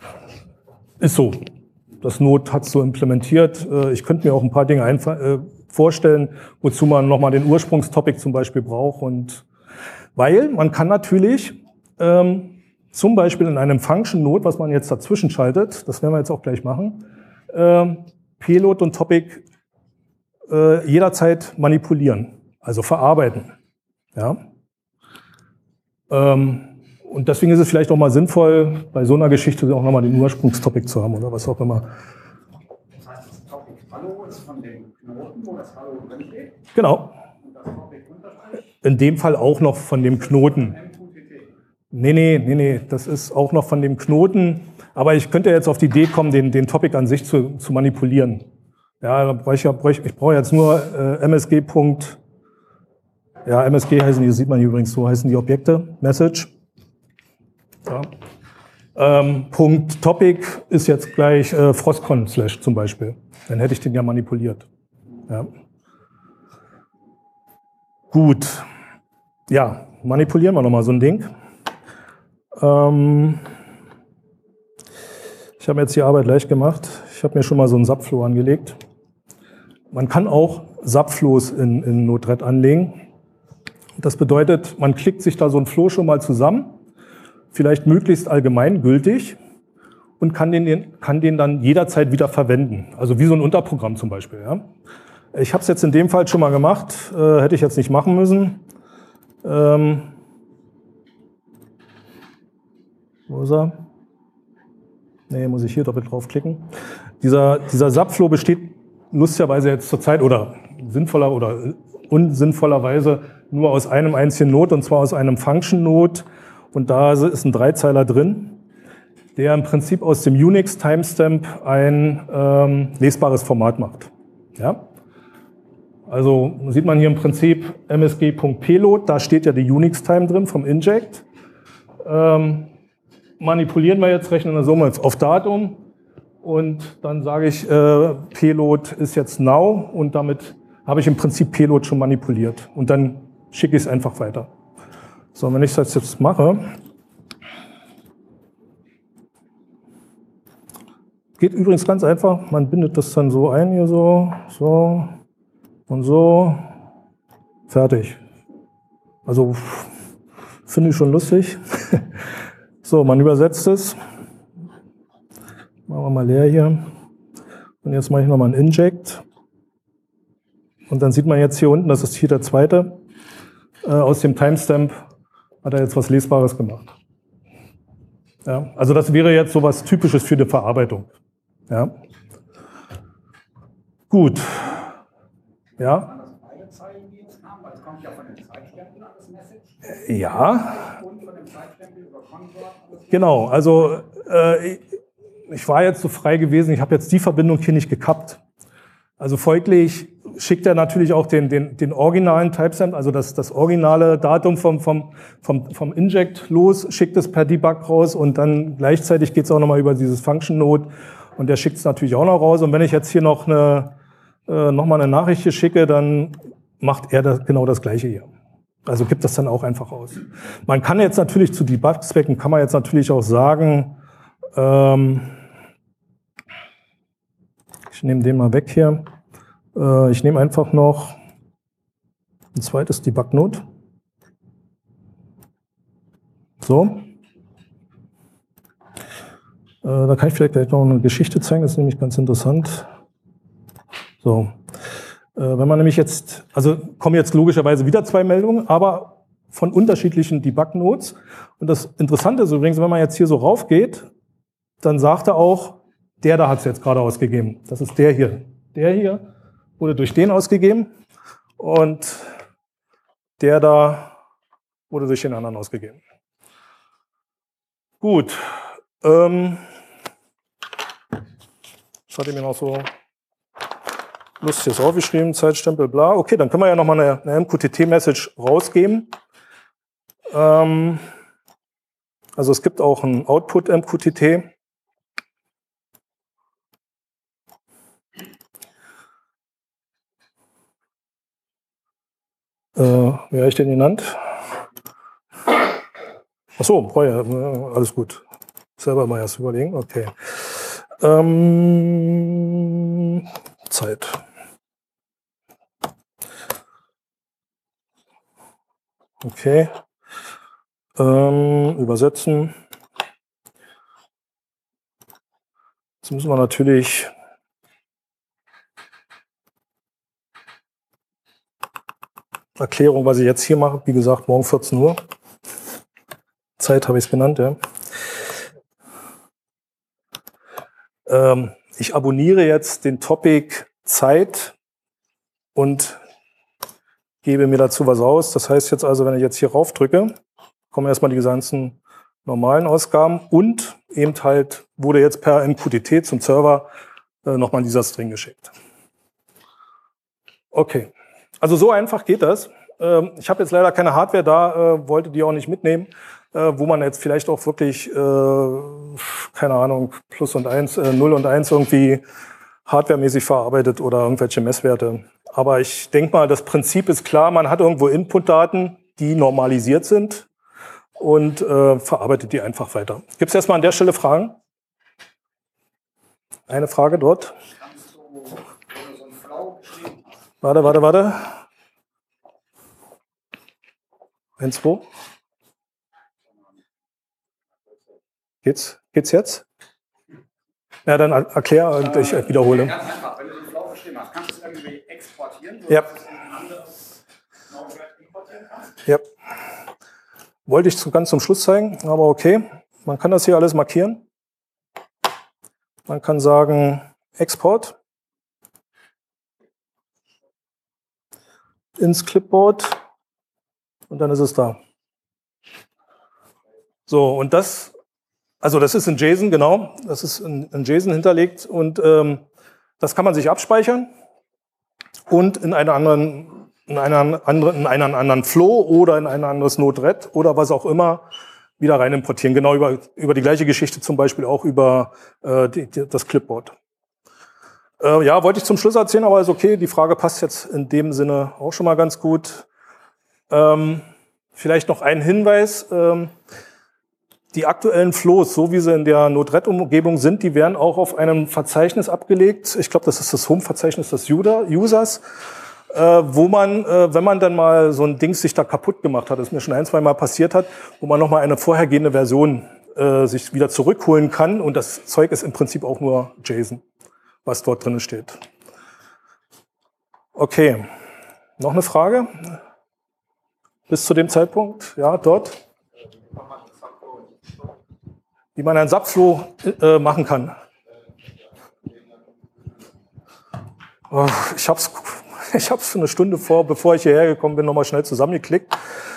Ist so. Das Node hat es so implementiert. Ich könnte mir auch ein paar Dinge vorstellen, wozu man nochmal den Ursprungstopic zum Beispiel braucht. Und weil man kann natürlich ähm, zum Beispiel in einem Function-Node, was man jetzt dazwischen schaltet, das werden wir jetzt auch gleich machen, ähm, Payload und Topic äh, jederzeit manipulieren, also verarbeiten. Ja? Ähm, und deswegen ist es vielleicht auch mal sinnvoll, bei so einer Geschichte auch nochmal den Ursprungstopic zu haben oder was auch immer. Das heißt, das Topic Hallo ist von dem Knoten, wo das Hallo drin steht? Genau. Und das Topic Unterstrich? In dem Fall auch noch von dem Knoten. Nee, nee, nee, nee, das ist auch noch von dem Knoten. Aber ich könnte jetzt auf die Idee kommen, den, den Topic an sich zu, zu manipulieren. Ja, da brauche ich, brauche ich, ich brauche jetzt nur äh, M S G. Ja, M S G heißen die, sieht man hier übrigens, so heißen die Objekte, Message. Ja. Ähm, Punkt Topic ist jetzt gleich äh, Frostcon slash zum Beispiel. Dann hätte ich den ja manipuliert. Ja. Gut. Ja, manipulieren wir nochmal so ein Ding. Ähm ich habe mir jetzt die Arbeit leicht gemacht. Ich habe mir schon mal so einen Subflow angelegt. Man kann auch Subflows in, in Node-RED anlegen. Das bedeutet, man klickt sich da so einen Flow schon mal zusammen, vielleicht möglichst allgemeingültig und kann den, kann den dann jederzeit wieder verwenden. Also wie so ein Unterprogramm zum Beispiel. Ja. Ich habe es jetzt in dem Fall schon mal gemacht, äh, hätte ich jetzt nicht machen müssen. Ähm Wo ist er? Nee, muss ich hier doppelt draufklicken. Dieser, dieser Subflow besteht lustigerweise jetzt zurzeit oder sinnvoller oder unsinnvollerweise nur aus einem einzigen Node, und zwar aus einem Function-Node. Und da ist ein Dreizeiler drin, der im Prinzip aus dem Unix-Timestamp ein ähm, lesbares Format macht. Ja? Also sieht man hier im Prinzip M S G.payload, da steht ja die Unix-Time drin vom Inject. Ähm, manipulieren wir jetzt, rechnen wir so mal auf Datum und dann sage ich, äh, Payload ist jetzt now und damit habe ich im Prinzip Payload schon manipuliert und dann schicke ich es einfach weiter. So, wenn ich das jetzt mache, geht übrigens ganz einfach, man bindet das dann so ein, hier so, so und so, fertig. Also finde ich schon lustig. So, man übersetzt es. Machen wir mal leer hier. Und jetzt mache ich nochmal einen Inject. Und dann sieht man jetzt hier unten, das ist hier der zweite. Äh, aus dem Timestamp hat er jetzt was Lesbares gemacht. Ja, also das wäre jetzt so was Typisches für eine Verarbeitung. Ja. Gut. Ja. Ja. Genau, also äh, ich war jetzt so frei gewesen, ich habe jetzt die Verbindung hier nicht gekappt. Also folglich schickt er natürlich auch den, den, den originalen Timestamp, also das, das originale Datum vom, vom, vom, vom Inject los, schickt es per Debug raus und dann gleichzeitig geht es auch nochmal über dieses Function-Node und der schickt es natürlich auch noch raus. Und wenn ich jetzt hier noch, eine, äh, noch mal eine Nachricht hier schicke, dann macht er das, genau das Gleiche hier. Also gibt das dann auch einfach aus. Man kann jetzt natürlich zu Debug-Zwecken, kann man jetzt natürlich auch sagen, ähm, ich nehme den mal weg hier, äh, ich nehme einfach noch ein zweites Debug-Node. So. Äh, da kann ich vielleicht gleich noch eine Geschichte zeigen, das ist nämlich ganz interessant. So. Wenn man nämlich jetzt, also kommen jetzt logischerweise wieder zwei Meldungen, aber von unterschiedlichen Debug-Nodes. Und das Interessante ist übrigens, wenn man jetzt hier so rauf geht, dann sagt er auch, der da hat es jetzt gerade ausgegeben. Das ist der hier. Der hier wurde durch den ausgegeben und der da wurde durch den anderen ausgegeben. Gut. Ähm, das hatte ich mir noch so Lustiges aufgeschrieben, Zeitstempel, bla. Okay, dann können wir ja nochmal eine, eine M Q T T-Message rausgeben. Ähm, also es gibt auch ein Output M Q T T. Äh, wie habe ich den genannt? Achso, brauche ja, alles gut. Selber mal erst überlegen, okay. Ähm, Zeit. Okay. Ähm, übersetzen. Jetzt müssen wir natürlich Erklärung, was ich jetzt hier mache. Wie gesagt, morgen vierzehn Uhr. Zeit habe ich es genannt, ja. Ähm, ich abonniere jetzt den Topic Zeit und gebe mir dazu was aus. Das heißt jetzt also, wenn ich jetzt hier rauf drücke, kommen erstmal die ganzen normalen Ausgaben und eben halt wurde jetzt per M Q T T zum Server äh, nochmal dieser String geschickt. Okay, also so einfach geht das. Ähm, ich habe jetzt leider keine Hardware da, äh, wollte die auch nicht mitnehmen, äh, wo man jetzt vielleicht auch wirklich, äh, keine Ahnung, Plus und Eins, äh, Null und Eins irgendwie hardwaremäßig verarbeitet oder irgendwelche Messwerte. Aber ich denke mal, das Prinzip ist klar, man hat irgendwo Inputdaten, die normalisiert sind und äh, verarbeitet die einfach weiter. Gibt es erstmal an der Stelle Fragen? Eine Frage dort. Kannst du, wenn du so einen Flow geschrieben hast, Warte, warte, warte. Eins, zwei. Geht's? Geht's jetzt? Ja, dann erklär und ich wiederhole. Ganz einfach, wenn du so einen Flow geschrieben hast, kannst du es irgendwie exportieren, sodass Ja. du es in ein anderes Laufwerk importieren kannst? Ja. Wollte ich zu, ganz zum Schluss zeigen, aber okay. Man kann das hier alles markieren. Man kann sagen Export ins Clipboard und dann ist es da. So, und das, also das ist in JSON, genau, das ist in, in JSON hinterlegt und ähm, das kann man sich abspeichern und in einer anderen, in einer anderen, in einen anderen Flow oder in ein anderes Node-RED oder was auch immer wieder rein importieren. Genau über, über die gleiche Geschichte zum Beispiel auch über äh, die, die, das Clipboard. Äh, ja, wollte ich zum Schluss erzählen, aber ist okay. Die Frage passt jetzt in dem Sinne auch schon mal ganz gut. Ähm, vielleicht noch ein Hinweis. Ähm, die aktuellen Flows, so wie sie in der Node-RED-Umgebung sind, die werden auch auf einem Verzeichnis abgelegt. Ich glaube, das ist das Home-Verzeichnis des Users. Äh, wo man, äh, wenn man dann mal so ein Ding sich da kaputt gemacht hat, das mir schon ein, zwei Mal passiert hat, wo man nochmal eine vorhergehende Version äh, sich wieder zurückholen kann. Und das Zeug ist im Prinzip auch nur JSON, was dort drin steht. Okay, noch eine Frage? Bis zu dem Zeitpunkt? Ja, dort? Wie man einen Subflow äh, machen kann. Oh, ich habe es ich hab's eine Stunde vor, bevor ich hierher gekommen bin, nochmal schnell zusammengeklickt.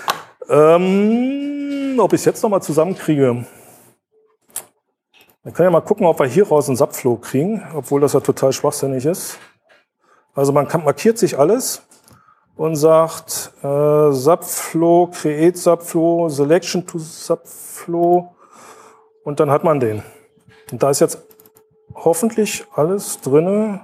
Ähm, ob ich es jetzt nochmal zusammenkriege. Wir können ja mal gucken, ob wir hier raus einen Subflow kriegen, obwohl das ja total schwachsinnig ist. Also man kann, markiert sich alles und sagt äh, Subflow, Create Subflow, Selection to Subflow und dann hat man den. Und da ist jetzt hoffentlich alles drin.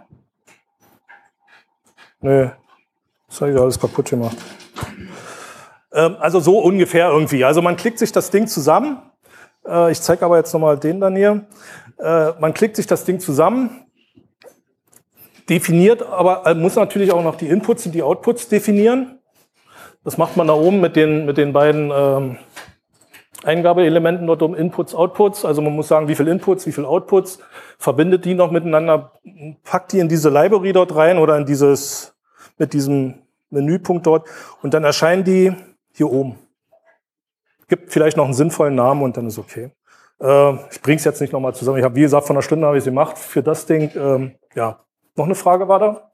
Nö, das habe ich alles kaputt gemacht. Ähm, also so ungefähr irgendwie. Also man klickt sich das Ding zusammen. Äh, ich zeige aber jetzt nochmal den dann hier. Äh, man klickt sich das Ding zusammen, definiert, aber muss natürlich auch noch die Inputs und die Outputs definieren. Das macht man da oben mit den, mit den beiden ähm, Eingabeelementen dort um Inputs, Outputs. Also man muss sagen, wie viel Inputs, wie viel Outputs, verbindet die noch miteinander, packt die in diese Library dort rein oder in dieses, mit diesem Menüpunkt dort und dann erscheinen die hier oben. Gibt vielleicht noch einen sinnvollen Namen und dann ist okay. Äh, ich bringe es jetzt nicht nochmal zusammen. Ich habe, wie gesagt, von einer Stunde habe ich es gemacht für das Ding. Ähm, ja. Noch eine Frage war da?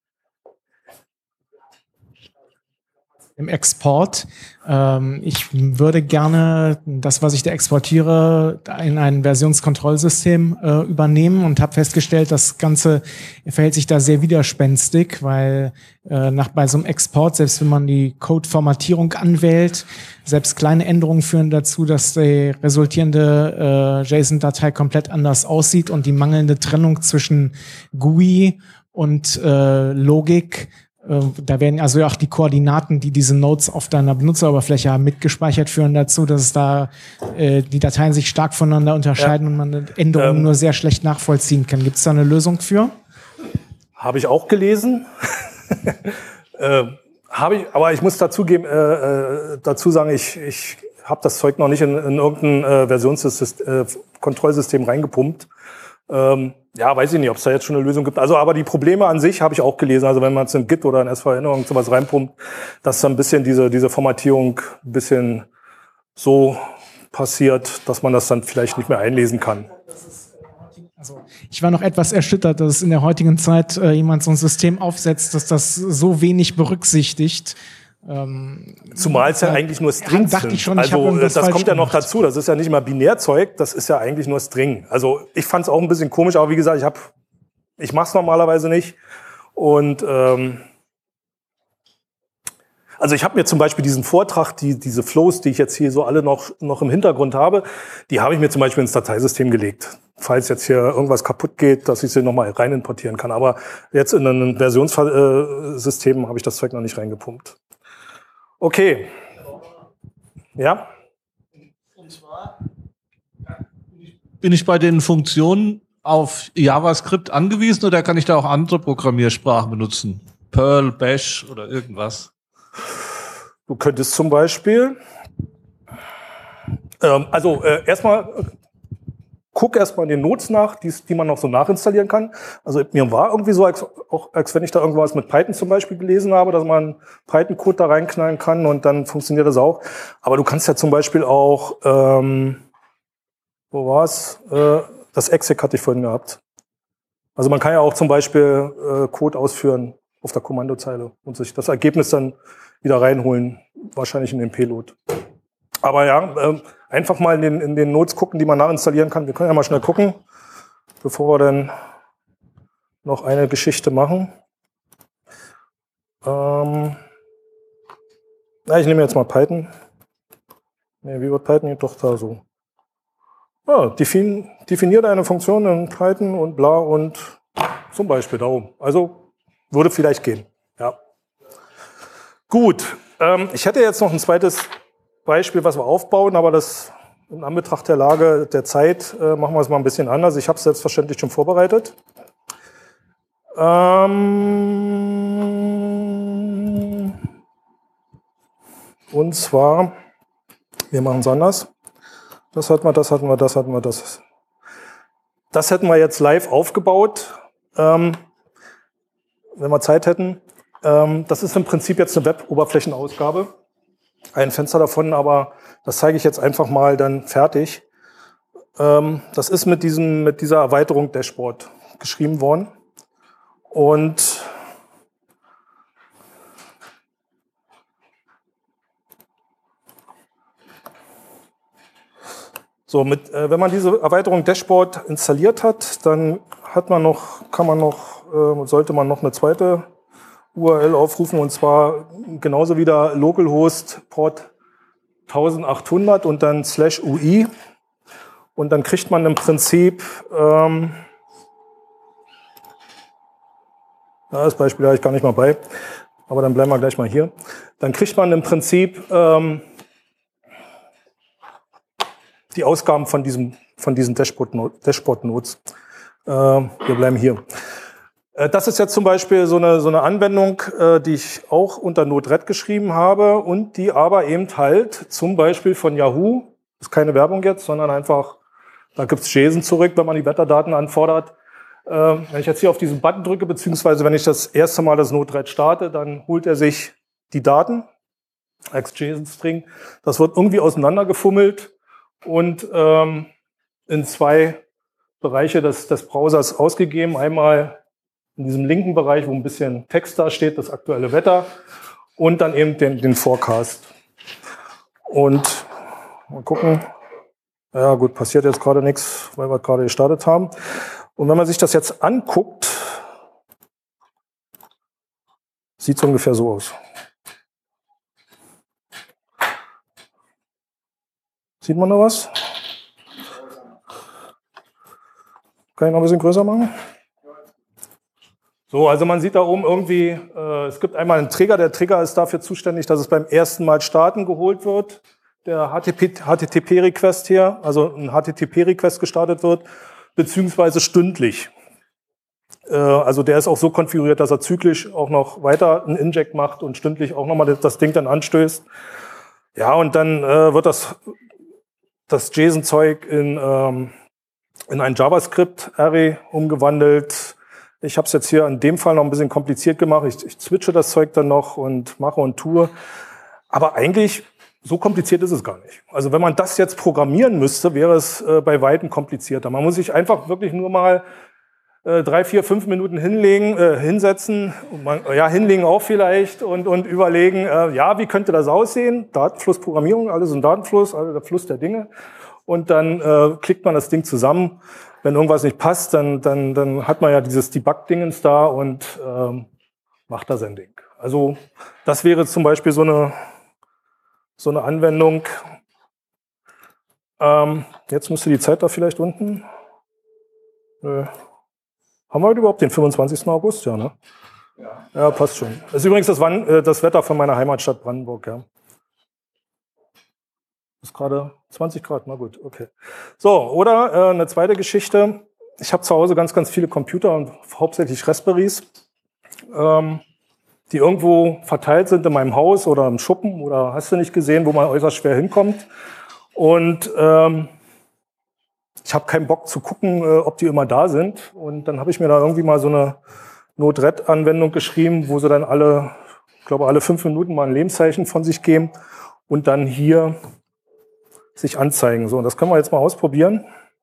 Im Export. Ähm, ich würde gerne das, was ich da exportiere, in ein Versionskontrollsystem äh, übernehmen und habe festgestellt, das Ganze verhält sich da sehr widerspenstig, weil äh, nach bei so einem Export, selbst wenn man die Code-Formatierung anwählt, selbst kleine Änderungen führen dazu, dass die resultierende äh, JSON-Datei komplett anders aussieht und die mangelnde Trennung zwischen G U I und äh, Logik. Da werden also auch die Koordinaten, die diese Nodes auf deiner Benutzeroberfläche haben, mitgespeichert, führen dazu, dass es da äh, die Dateien sich stark voneinander unterscheiden ja. und man Änderungen ähm, nur sehr schlecht nachvollziehen kann. Gibt es da eine Lösung für? Habe ich auch gelesen. äh, Habe ich, aber ich muss dazugeben, äh, äh, dazu sagen, ich, ich habe das Zeug noch nicht in, in irgendein äh, Versionskontrollsystem äh, reingepumpt. Ähm, ja, weiß ich nicht, ob es da jetzt schon eine Lösung gibt. Also, aber die Probleme an sich habe ich auch gelesen. Also wenn man es in Git oder in S V N oder sowas reinpumpt, dass dann ein bisschen diese, diese Formatierung ein bisschen so passiert, dass man das dann vielleicht nicht mehr einlesen kann. Also ich war noch etwas erschüttert, dass in der heutigen Zeit äh, jemand so ein System aufsetzt, dass das so wenig berücksichtigt. Ähm, Zumal es ja eigentlich nur Strings dachte ich schon, sind. ich hab Also irgendwas das falsch kommt ja noch gemacht. dazu. Das ist ja nicht mal Binärzeug, das ist ja eigentlich nur String. Also ich fand es auch ein bisschen komisch, aber wie gesagt, ich habe, ich mache es normalerweise nicht. Und ähm, also ich habe mir zum Beispiel diesen Vortrag, die, diese Flows, die ich jetzt hier so alle noch, noch im Hintergrund habe, die habe ich mir zum Beispiel ins Dateisystem gelegt. Falls jetzt hier irgendwas kaputt geht, dass ich sie nochmal rein importieren kann. Aber jetzt in ein Versionssystem habe ich das Zeug noch nicht reingepumpt. Okay. Ja? Und zwar bin ich bei den Funktionen auf JavaScript angewiesen oder kann ich da auch andere Programmiersprachen benutzen? Perl, Bash oder irgendwas? Du könntest zum Beispiel, ähm, also äh, erstmal, äh, guck erstmal in den Notes nach, die, die man noch so nachinstallieren kann. Also mir war irgendwie so, als, auch als wenn ich da irgendwas mit Python zum Beispiel gelesen habe, dass man Python-Code da reinknallen kann und dann funktioniert das auch. Aber du kannst ja zum Beispiel auch, ähm, wo war's? Äh, das Exec hatte ich vorhin gehabt. Also man kann ja auch zum Beispiel äh, Code ausführen auf der Kommandozeile und sich das Ergebnis dann wieder reinholen, wahrscheinlich in den Payload. Aber ja, äh, einfach mal in den, in den Notes gucken, die man nachinstallieren kann. Wir können ja mal schnell gucken, bevor wir dann noch eine Geschichte machen. Ähm, na, ich nehme jetzt mal Python. Nee, wie wird Python? Doch da so. Ja, defin, definiert eine Funktion in Python und bla und zum Beispiel da oben. Also würde vielleicht gehen. Ja. Gut, ähm, ich hätte jetzt noch ein zweites Beispiel, was wir aufbauen, aber das in Anbetracht der Lage, der Zeit, äh, machen wir es mal ein bisschen anders. Ich habe es selbstverständlich schon vorbereitet. Ähm, und zwar, wir machen es anders. Das hatten wir, das hatten wir, das hatten wir, das. Das hätten wir jetzt live aufgebaut, ähm, wenn wir Zeit hätten. Ähm, das ist im Prinzip jetzt eine Web-Oberflächenausgabe. Ein Fenster davon, aber das zeige ich jetzt einfach mal dann fertig. Ähm, das ist mit, diesem, mit dieser Erweiterung Dashboard geschrieben worden. Und so, mit, äh, wenn man diese Erweiterung Dashboard installiert hat, dann hat man noch, kann man noch, äh, sollte man noch eine zweite U R L aufrufen, und zwar genauso wie der Localhost Port eintausendachthundert und dann slash U I. Und dann kriegt man im Prinzip, ähm, ja, das Beispiel habe ich gar nicht mal bei, aber dann bleiben wir gleich mal hier. Dann kriegt man im Prinzip ähm, die Ausgaben von, diesem, von diesen Dashboard-Notes. Dashboard äh, wir bleiben hier. Das ist jetzt zum Beispiel so eine, so eine Anwendung, äh, die ich auch unter Node-RED geschrieben habe und die aber eben halt zum Beispiel von Yahoo, das ist keine Werbung jetzt, sondern einfach, da gibt's JSON zurück, wenn man die Wetterdaten anfordert. Äh, wenn ich jetzt hier auf diesen Button drücke, beziehungsweise wenn ich das erste Mal das Node-RED starte, dann holt er sich die Daten als JSON-String. Das wird irgendwie auseinandergefummelt und ähm, in zwei Bereiche des, des Browsers ausgegeben. Einmal in diesem linken Bereich, wo ein bisschen Text da steht, das aktuelle Wetter und dann eben den, den Forecast. Und mal gucken. Ja gut, passiert jetzt gerade nichts, weil wir gerade gestartet haben. Und wenn man sich das jetzt anguckt, sieht es ungefähr so aus. Sieht man da was? Kann ich noch ein bisschen größer machen? So, also man sieht da oben irgendwie, äh, es gibt einmal einen Trigger. Der Trigger ist dafür zuständig, dass es beim ersten Mal starten geholt wird. Der H T T P-Request hier, also ein H T T P-Request gestartet wird, beziehungsweise stündlich. Äh, also der ist auch so konfiguriert, dass er zyklisch auch noch weiter einen Inject macht und stündlich auch nochmal das, das Ding dann anstößt. Ja, und dann äh, wird das, das JSON-Zeug in, ähm, in ein JavaScript-Array umgewandelt. Ich habe es jetzt hier in dem Fall noch ein bisschen kompliziert gemacht. Ich, ich switche das Zeug dann noch und mache und tue. Aber eigentlich, so kompliziert ist es gar nicht. Also wenn man das jetzt programmieren müsste, wäre es äh, bei Weitem komplizierter. Man muss sich einfach wirklich nur mal äh, drei, vier, fünf Minuten hinlegen, äh, hinsetzen, man, ja, hinlegen auch vielleicht und, und überlegen, äh, ja, wie könnte das aussehen? Datenflussprogrammierung, alles ein Datenfluss, also der Fluss der Dinge. Und dann äh, klickt man das Ding zusammen. Wenn irgendwas nicht passt, dann, dann, dann hat man ja dieses Debug-Dingens da und ähm, macht da sein Ding. Also das wäre zum Beispiel so eine, so eine Anwendung. Ähm, jetzt müsste die Zeit da vielleicht unten. Nö. Haben wir heute überhaupt den fünfundzwanzigsten August? Ja, ne? Ja. Ja, passt schon. Das ist übrigens das, Wan- äh, das Wetter von meiner Heimatstadt Brandenburg, ja. Ist gerade zwanzig Grad, na gut, okay. So, oder äh, eine zweite Geschichte. Ich habe zu Hause ganz, ganz viele Computer und hauptsächlich Raspberries, ähm, die irgendwo verteilt sind in meinem Haus oder im Schuppen oder hast du nicht gesehen, wo man äußerst schwer hinkommt. Und ähm, ich habe keinen Bock zu gucken, äh, ob die immer da sind. Und dann habe ich mir da irgendwie mal so eine Node-RED-Anwendung geschrieben, wo sie dann alle, ich glaube, alle fünf Minuten mal ein Lebenszeichen von sich geben und dann hier sich anzeigen. So, und das können wir jetzt mal ausprobieren.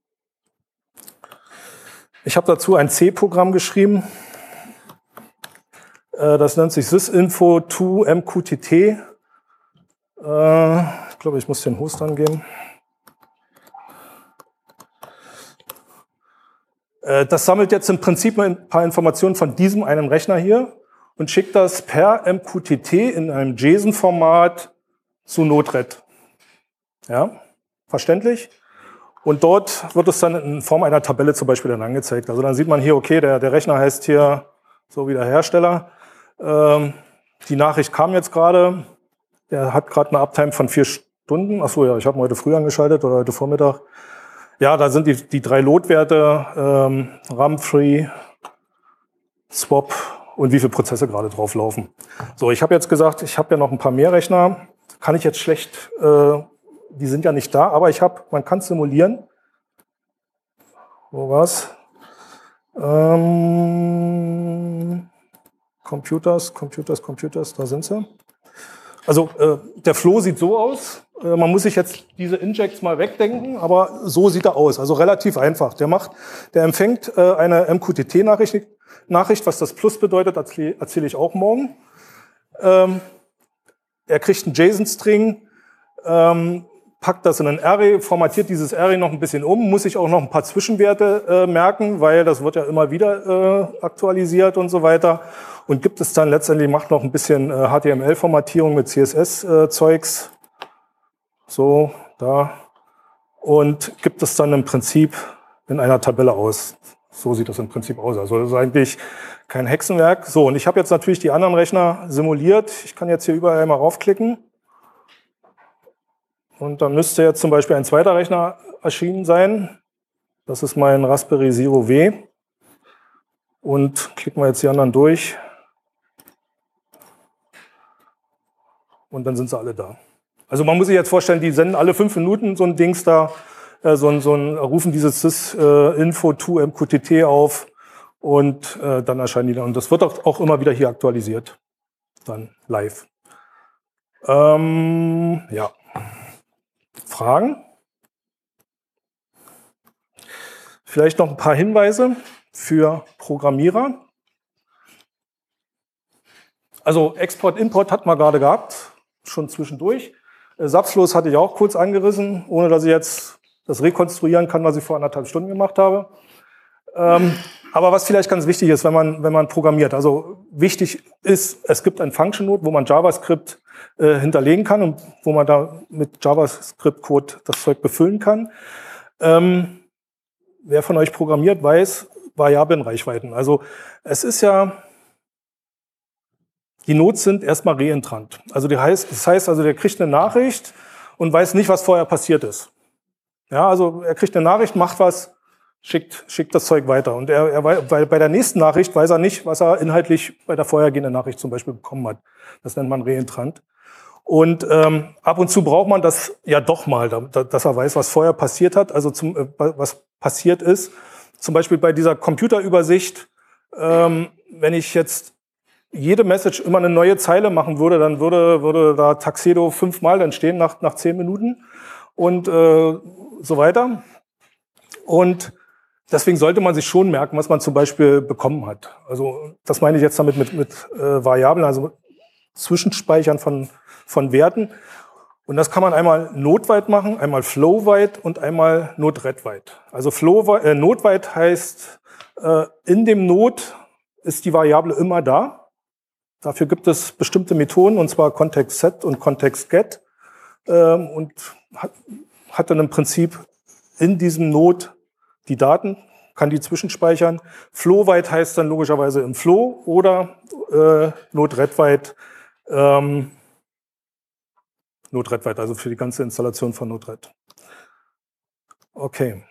Ich habe dazu ein C-Programm geschrieben. Äh, das nennt sich sysinfo to M Q T T. Äh, ich glaube, ich muss den Host angeben. Äh, das sammelt jetzt im Prinzip ein paar Informationen von diesem einen Rechner hier und schickt das per M Q T T in einem JSON-Format zu Node-RED. Ja, verständlich. Und dort wird es dann in Form einer Tabelle zum Beispiel dann angezeigt. Also dann sieht man hier, okay, der, der Rechner heißt hier so wie der Hersteller. Ähm, die Nachricht kam jetzt gerade. Der hat gerade eine Uptime von vier Stunden. Achso, ja, ich habe ihn heute früh angeschaltet oder heute Vormittag. Ja, da sind die, die drei Load-Werte, ähm, RAM, Free, Swap und wie viele Prozesse gerade drauf laufen. So, ich habe jetzt gesagt, ich habe ja noch ein paar mehr Rechner. Kann ich jetzt schlecht... Äh, Die sind ja nicht da, aber ich habe, man kann simulieren. Wo war's? Ähm, Computers, Computers, Computers, da sind sie. Also äh, der Flow sieht so aus. Äh, man muss sich jetzt diese Injects mal wegdenken, aber so sieht er aus. Also relativ einfach. Der macht, der empfängt äh, eine M Q T T-Nachricht, Nachricht, was das Plus bedeutet, erzähle erzähl ich auch morgen. Ähm, er kriegt einen JSON-String. Ähm, packt das in ein Array, formatiert dieses Array noch ein bisschen um, muss ich auch noch ein paar Zwischenwerte äh, merken, weil das wird ja immer wieder äh, aktualisiert und so weiter. Und gibt es dann letztendlich, macht noch ein bisschen äh, H T M L-Formatierung mit C S S-Zeugs. Äh, so, da. Und gibt es dann im Prinzip in einer Tabelle aus. So sieht das im Prinzip aus. Also das ist eigentlich kein Hexenwerk. So, und ich habe jetzt natürlich die anderen Rechner simuliert. Ich kann jetzt hier überall mal raufklicken. Und dann müsste jetzt zum Beispiel ein zweiter Rechner erschienen sein. Das ist mein Raspberry Zero W. Und klicken wir jetzt die anderen durch. Und dann sind sie alle da. Also man muss sich jetzt vorstellen, die senden alle fünf Minuten so ein Dings da, äh, so ein, so ein, rufen dieses sysinfo to M Q T T auf und äh, dann erscheinen die da. Und das wird auch, auch immer wieder hier aktualisiert. Dann live. Ähm, ja. Fragen? Vielleicht noch ein paar Hinweise für Programmierer. Also Export, Import hatten wir gerade gehabt, schon zwischendurch. Sapslos hatte ich auch kurz angerissen, ohne dass ich jetzt das rekonstruieren kann, was ich vor anderthalb Stunden gemacht habe. Ähm, aber was vielleicht ganz wichtig ist, wenn man, wenn man programmiert. Also wichtig ist, es gibt ein Function Node, wo man JavaScript äh, hinterlegen kann und wo man da mit JavaScript-Code das Zeug befüllen kann. Ähm, wer von euch programmiert, weiß, Variablenreichweiten. Also es ist ja, die Nodes sind erstmal reentrant. Also die heißt, das heißt also, der kriegt eine Nachricht und weiß nicht, was vorher passiert ist. Ja, also er kriegt eine Nachricht, macht was, schickt, schickt das Zeug weiter. Und er, er, weil bei der nächsten Nachricht weiß er nicht, was er inhaltlich bei der vorhergehenden Nachricht zum Beispiel bekommen hat. Das nennt man Reentrant. Und ähm, ab und zu braucht man das ja doch mal, da, dass er weiß, was vorher passiert hat, also zum, äh, was passiert ist. Zum Beispiel bei dieser Computerübersicht, ähm, wenn ich jetzt jede Message immer eine neue Zeile machen würde, dann würde, würde da Tuxedo fünfmal dann stehen nach, nach zehn Minuten und äh, so weiter. Und deswegen sollte man sich schon merken, was man zum Beispiel bekommen hat. Also das meine ich jetzt damit mit, mit äh, Variablen, also Zwischenspeichern von, von Werten. Und das kann man einmal notweit machen, einmal flowweit und einmal node-read-weit. Also flowweit, äh, noteweit heißt, äh, in dem Node ist die Variable immer da. Dafür gibt es bestimmte Methoden, und zwar context-set und context-get. Ähm, und hat, hat dann im Prinzip in diesem Node die Daten, kann die zwischenspeichern. Flowweit heißt dann logischerweise im Flow oder äh, node-read-weit, ähm, node-read-weit, also für die ganze Installation von node-read. Okay.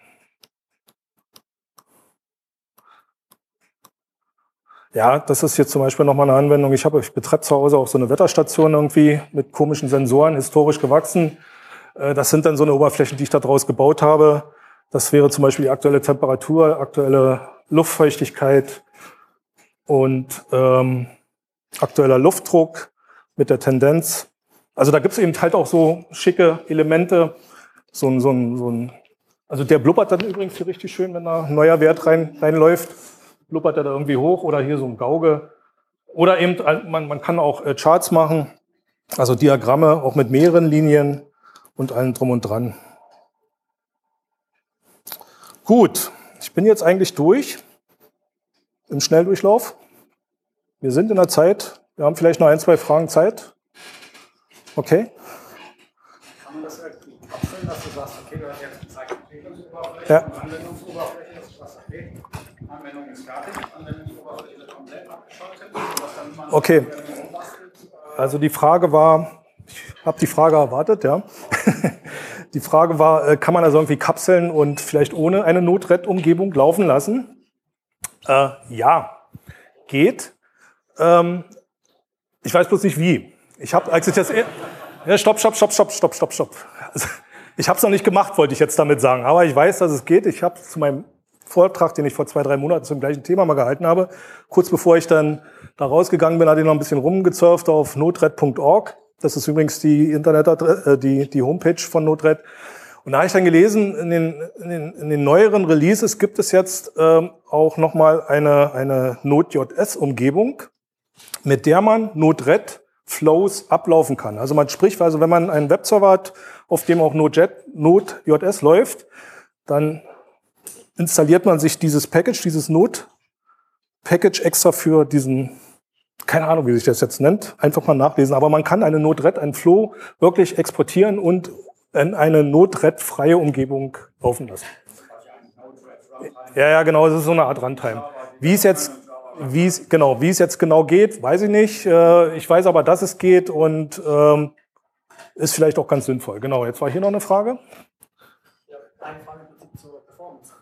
Ja, das ist jetzt zum Beispiel nochmal eine Anwendung. Ich habe, ich betreibe zu Hause auch so eine Wetterstation irgendwie mit komischen Sensoren, historisch gewachsen. Das sind dann so eine Oberflächen, die ich da draus gebaut habe. Das wäre zum Beispiel die aktuelle Temperatur, aktuelle Luftfeuchtigkeit und ähm, aktueller Luftdruck mit der Tendenz. Also da gibt es eben halt auch so schicke Elemente. So ein, so ein, so ein, also der blubbert dann übrigens hier richtig schön, wenn da ein neuer Wert rein, reinläuft. Blubbert er da irgendwie hoch oder hier so ein Gauge. Oder eben, man, man kann auch äh, Charts machen, also Diagramme, auch mit mehreren Linien und allem drum und dran. Gut, ich bin jetzt eigentlich durch im Schnelldurchlauf. Wir sind in der Zeit. Wir haben vielleicht noch ein, zwei Fragen Zeit. Okay. Kann man das irgendwie abstellen, dass du sagst, okay, du hast jetzt gezeigt, Entwicklungsoberfläche Ja. und Anwendungsoberfläche, dass du sagst, okay, Anwendung ist fertig, Anwendungsoberfläche wird komplett abgeschaltet, sodass dann man Okay. Also die Frage war, ich habe die Frage erwartet, ja. Die Frage war, kann man also irgendwie Kapseln und vielleicht ohne eine Node-RED-Umgebung laufen lassen? Äh, ja, geht. Ähm, ich weiß bloß nicht wie. Ich habe, als ich das, ja, stopp, stopp, stopp, stopp, stopp, stopp, stopp. Also, ich habe es noch nicht gemacht, wollte ich jetzt damit sagen. Aber ich weiß, dass es geht. Ich habe zu meinem Vortrag, den ich vor zwei, drei Monaten zum gleichen Thema mal gehalten habe, kurz bevor ich dann da rausgegangen bin, hatte ich noch ein bisschen rumgezurft auf node-red punkt org. Das ist übrigens die Internetadresse, die, die Homepage von node-red. Und da habe ich dann gelesen, in den, in den, in den neueren Releases gibt es jetzt ähm, auch nochmal eine, eine Node.js-Umgebung, mit der man Node-RED-Flows ablaufen kann. Also man spricht, also wenn man einen Webserver hat, auf dem auch Node.js läuft, dann installiert man sich dieses Package, dieses Node-Package extra für diesen, keine Ahnung, wie sich das jetzt nennt, einfach mal nachlesen. Aber man kann eine Node-RED, einen Flow wirklich exportieren und in eine Node-RED-freie Umgebung laufen lassen. Ja, ja, genau, das ist so eine Art Runtime. Wie es jetzt, wie es, genau, wie es jetzt genau geht, weiß ich nicht. Ich weiß aber, dass es geht und ähm, ist vielleicht auch ganz sinnvoll. Genau, jetzt war hier noch eine Frage. Ja, eine Frage zur Performance.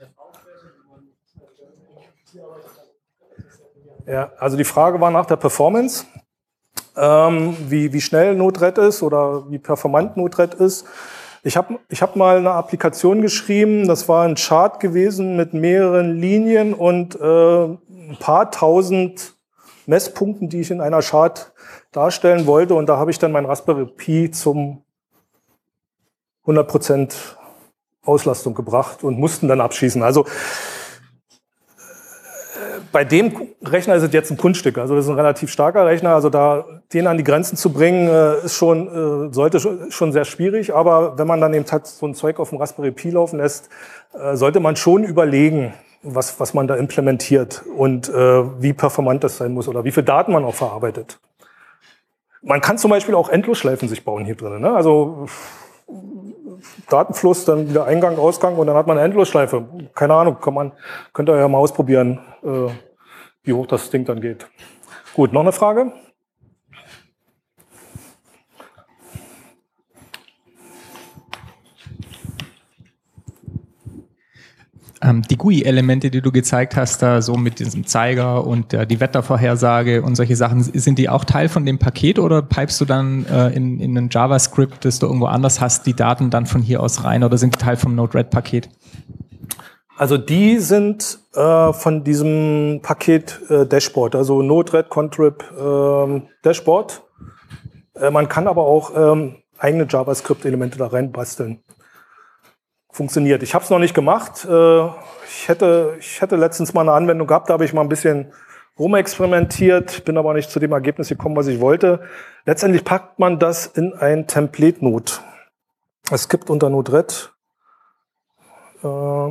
Ja, also die Frage war nach der Performance, ähm, wie, wie schnell Node-RED ist oder wie performant Node-RED ist. Ich habe ich hab mal eine Applikation geschrieben, das war ein Chart gewesen mit mehreren Linien und äh, ein paar tausend Messpunkten, die ich in einer Chart darstellen wollte. Und da habe ich dann mein Raspberry Pi zum hundert Prozent Auslastung gebracht und mussten dann abschießen. Also bei dem Rechner ist es jetzt ein Kunststück. Also das ist ein relativ starker Rechner. Also da den an die Grenzen zu bringen, ist schon, sollte schon sehr schwierig. Aber wenn man dann eben halt so ein Zeug auf dem Raspberry Pi laufen lässt, sollte man schon überlegen, was, was man da implementiert und äh, wie performant das sein muss oder wie viele Daten man auch verarbeitet. Man kann zum Beispiel auch Endlosschleifen sich bauen hier drin. Ne? Also Datenfluss, dann wieder Eingang, Ausgang und dann hat man eine Endlosschleife. Keine Ahnung, kann man, könnt ihr ja mal ausprobieren, äh, wie hoch das Ding dann geht. Gut, noch eine Frage? Ähm, die G U I-Elemente, die du gezeigt hast, da so mit diesem Zeiger und äh, die Wettervorhersage und solche Sachen, sind die auch Teil von dem Paket oder pipest du dann äh, in, in ein JavaScript, das du irgendwo anders hast, die Daten dann von hier aus rein oder sind die Teil vom Node-RED-Paket? Also die sind äh, von diesem Paket äh, Dashboard, also Node-RED Contrib äh, Dashboard. Äh, man kann aber auch ähm, eigene JavaScript-Elemente da rein basteln. Funktioniert. Ich habe es noch nicht gemacht. Äh, ich, hätte, ich hätte letztens mal eine Anwendung gehabt, da habe ich mal ein bisschen rumexperimentiert, bin aber nicht zu dem Ergebnis gekommen, was ich wollte. Letztendlich packt man das in ein Template-Node. Es gibt unter Node-RED äh,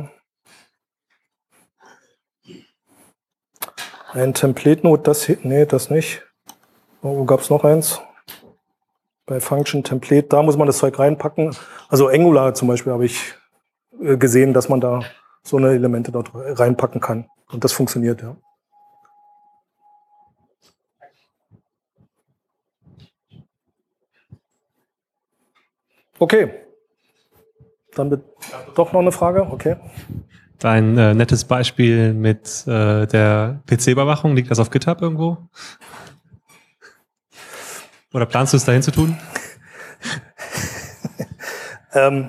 ein Template-Node, das hier, nee, das nicht. Wo gab es noch eins? Bei Function Template, da muss man das Zeug reinpacken. Also Angular zum Beispiel habe ich gesehen, dass man da so eine Elemente dort reinpacken kann. Und das funktioniert, ja. Okay. Dann wird doch noch eine Frage, okay. Dein äh, nettes Beispiel mit äh, der P C-Überwachung, liegt das auf GitHub irgendwo? Oder planst du es dahin zu tun? ähm,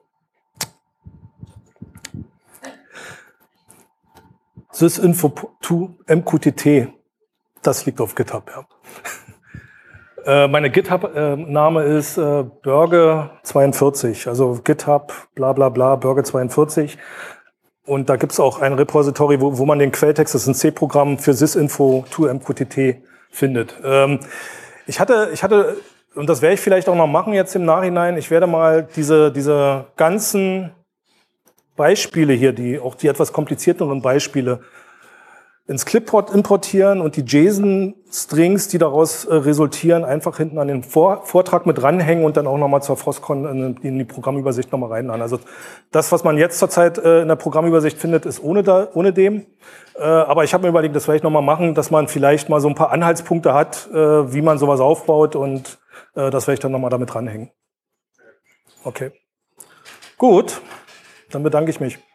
Sysinfo to M Q T T, das liegt auf GitHub, ja. äh, meine GitHub-Name äh, ist äh, Börge zweiundvierzig, also GitHub, bla bla bla, Börge zweiundvierzig. Und da gibt es auch ein Repository, wo, wo man den Quelltext, das ist ein C-Programm für Sysinfo to M Q T T findet. Ähm, ich hatte, ich hatte, und das werde ich vielleicht auch noch machen jetzt im Nachhinein, ich werde mal diese, diese ganzen Beispiele hier, die auch die etwas komplizierteren Beispiele, ins Clipboard importieren und die JSON-Strings, die daraus äh, resultieren, einfach hinten an den Vor Vortrag mit ranhängen und dann auch nochmal zur Frostcon in, in die Programmübersicht nochmal reinladen. Also das, was man jetzt zurzeit äh, in der Programmübersicht findet, ist ohne, da, ohne dem. Äh, aber ich habe mir überlegt, das werde ich nochmal machen, dass man vielleicht mal so ein paar Anhaltspunkte hat, äh, wie man sowas aufbaut und äh, das werde ich dann nochmal damit ranhängen. Okay. Gut. Dann bedanke ich mich.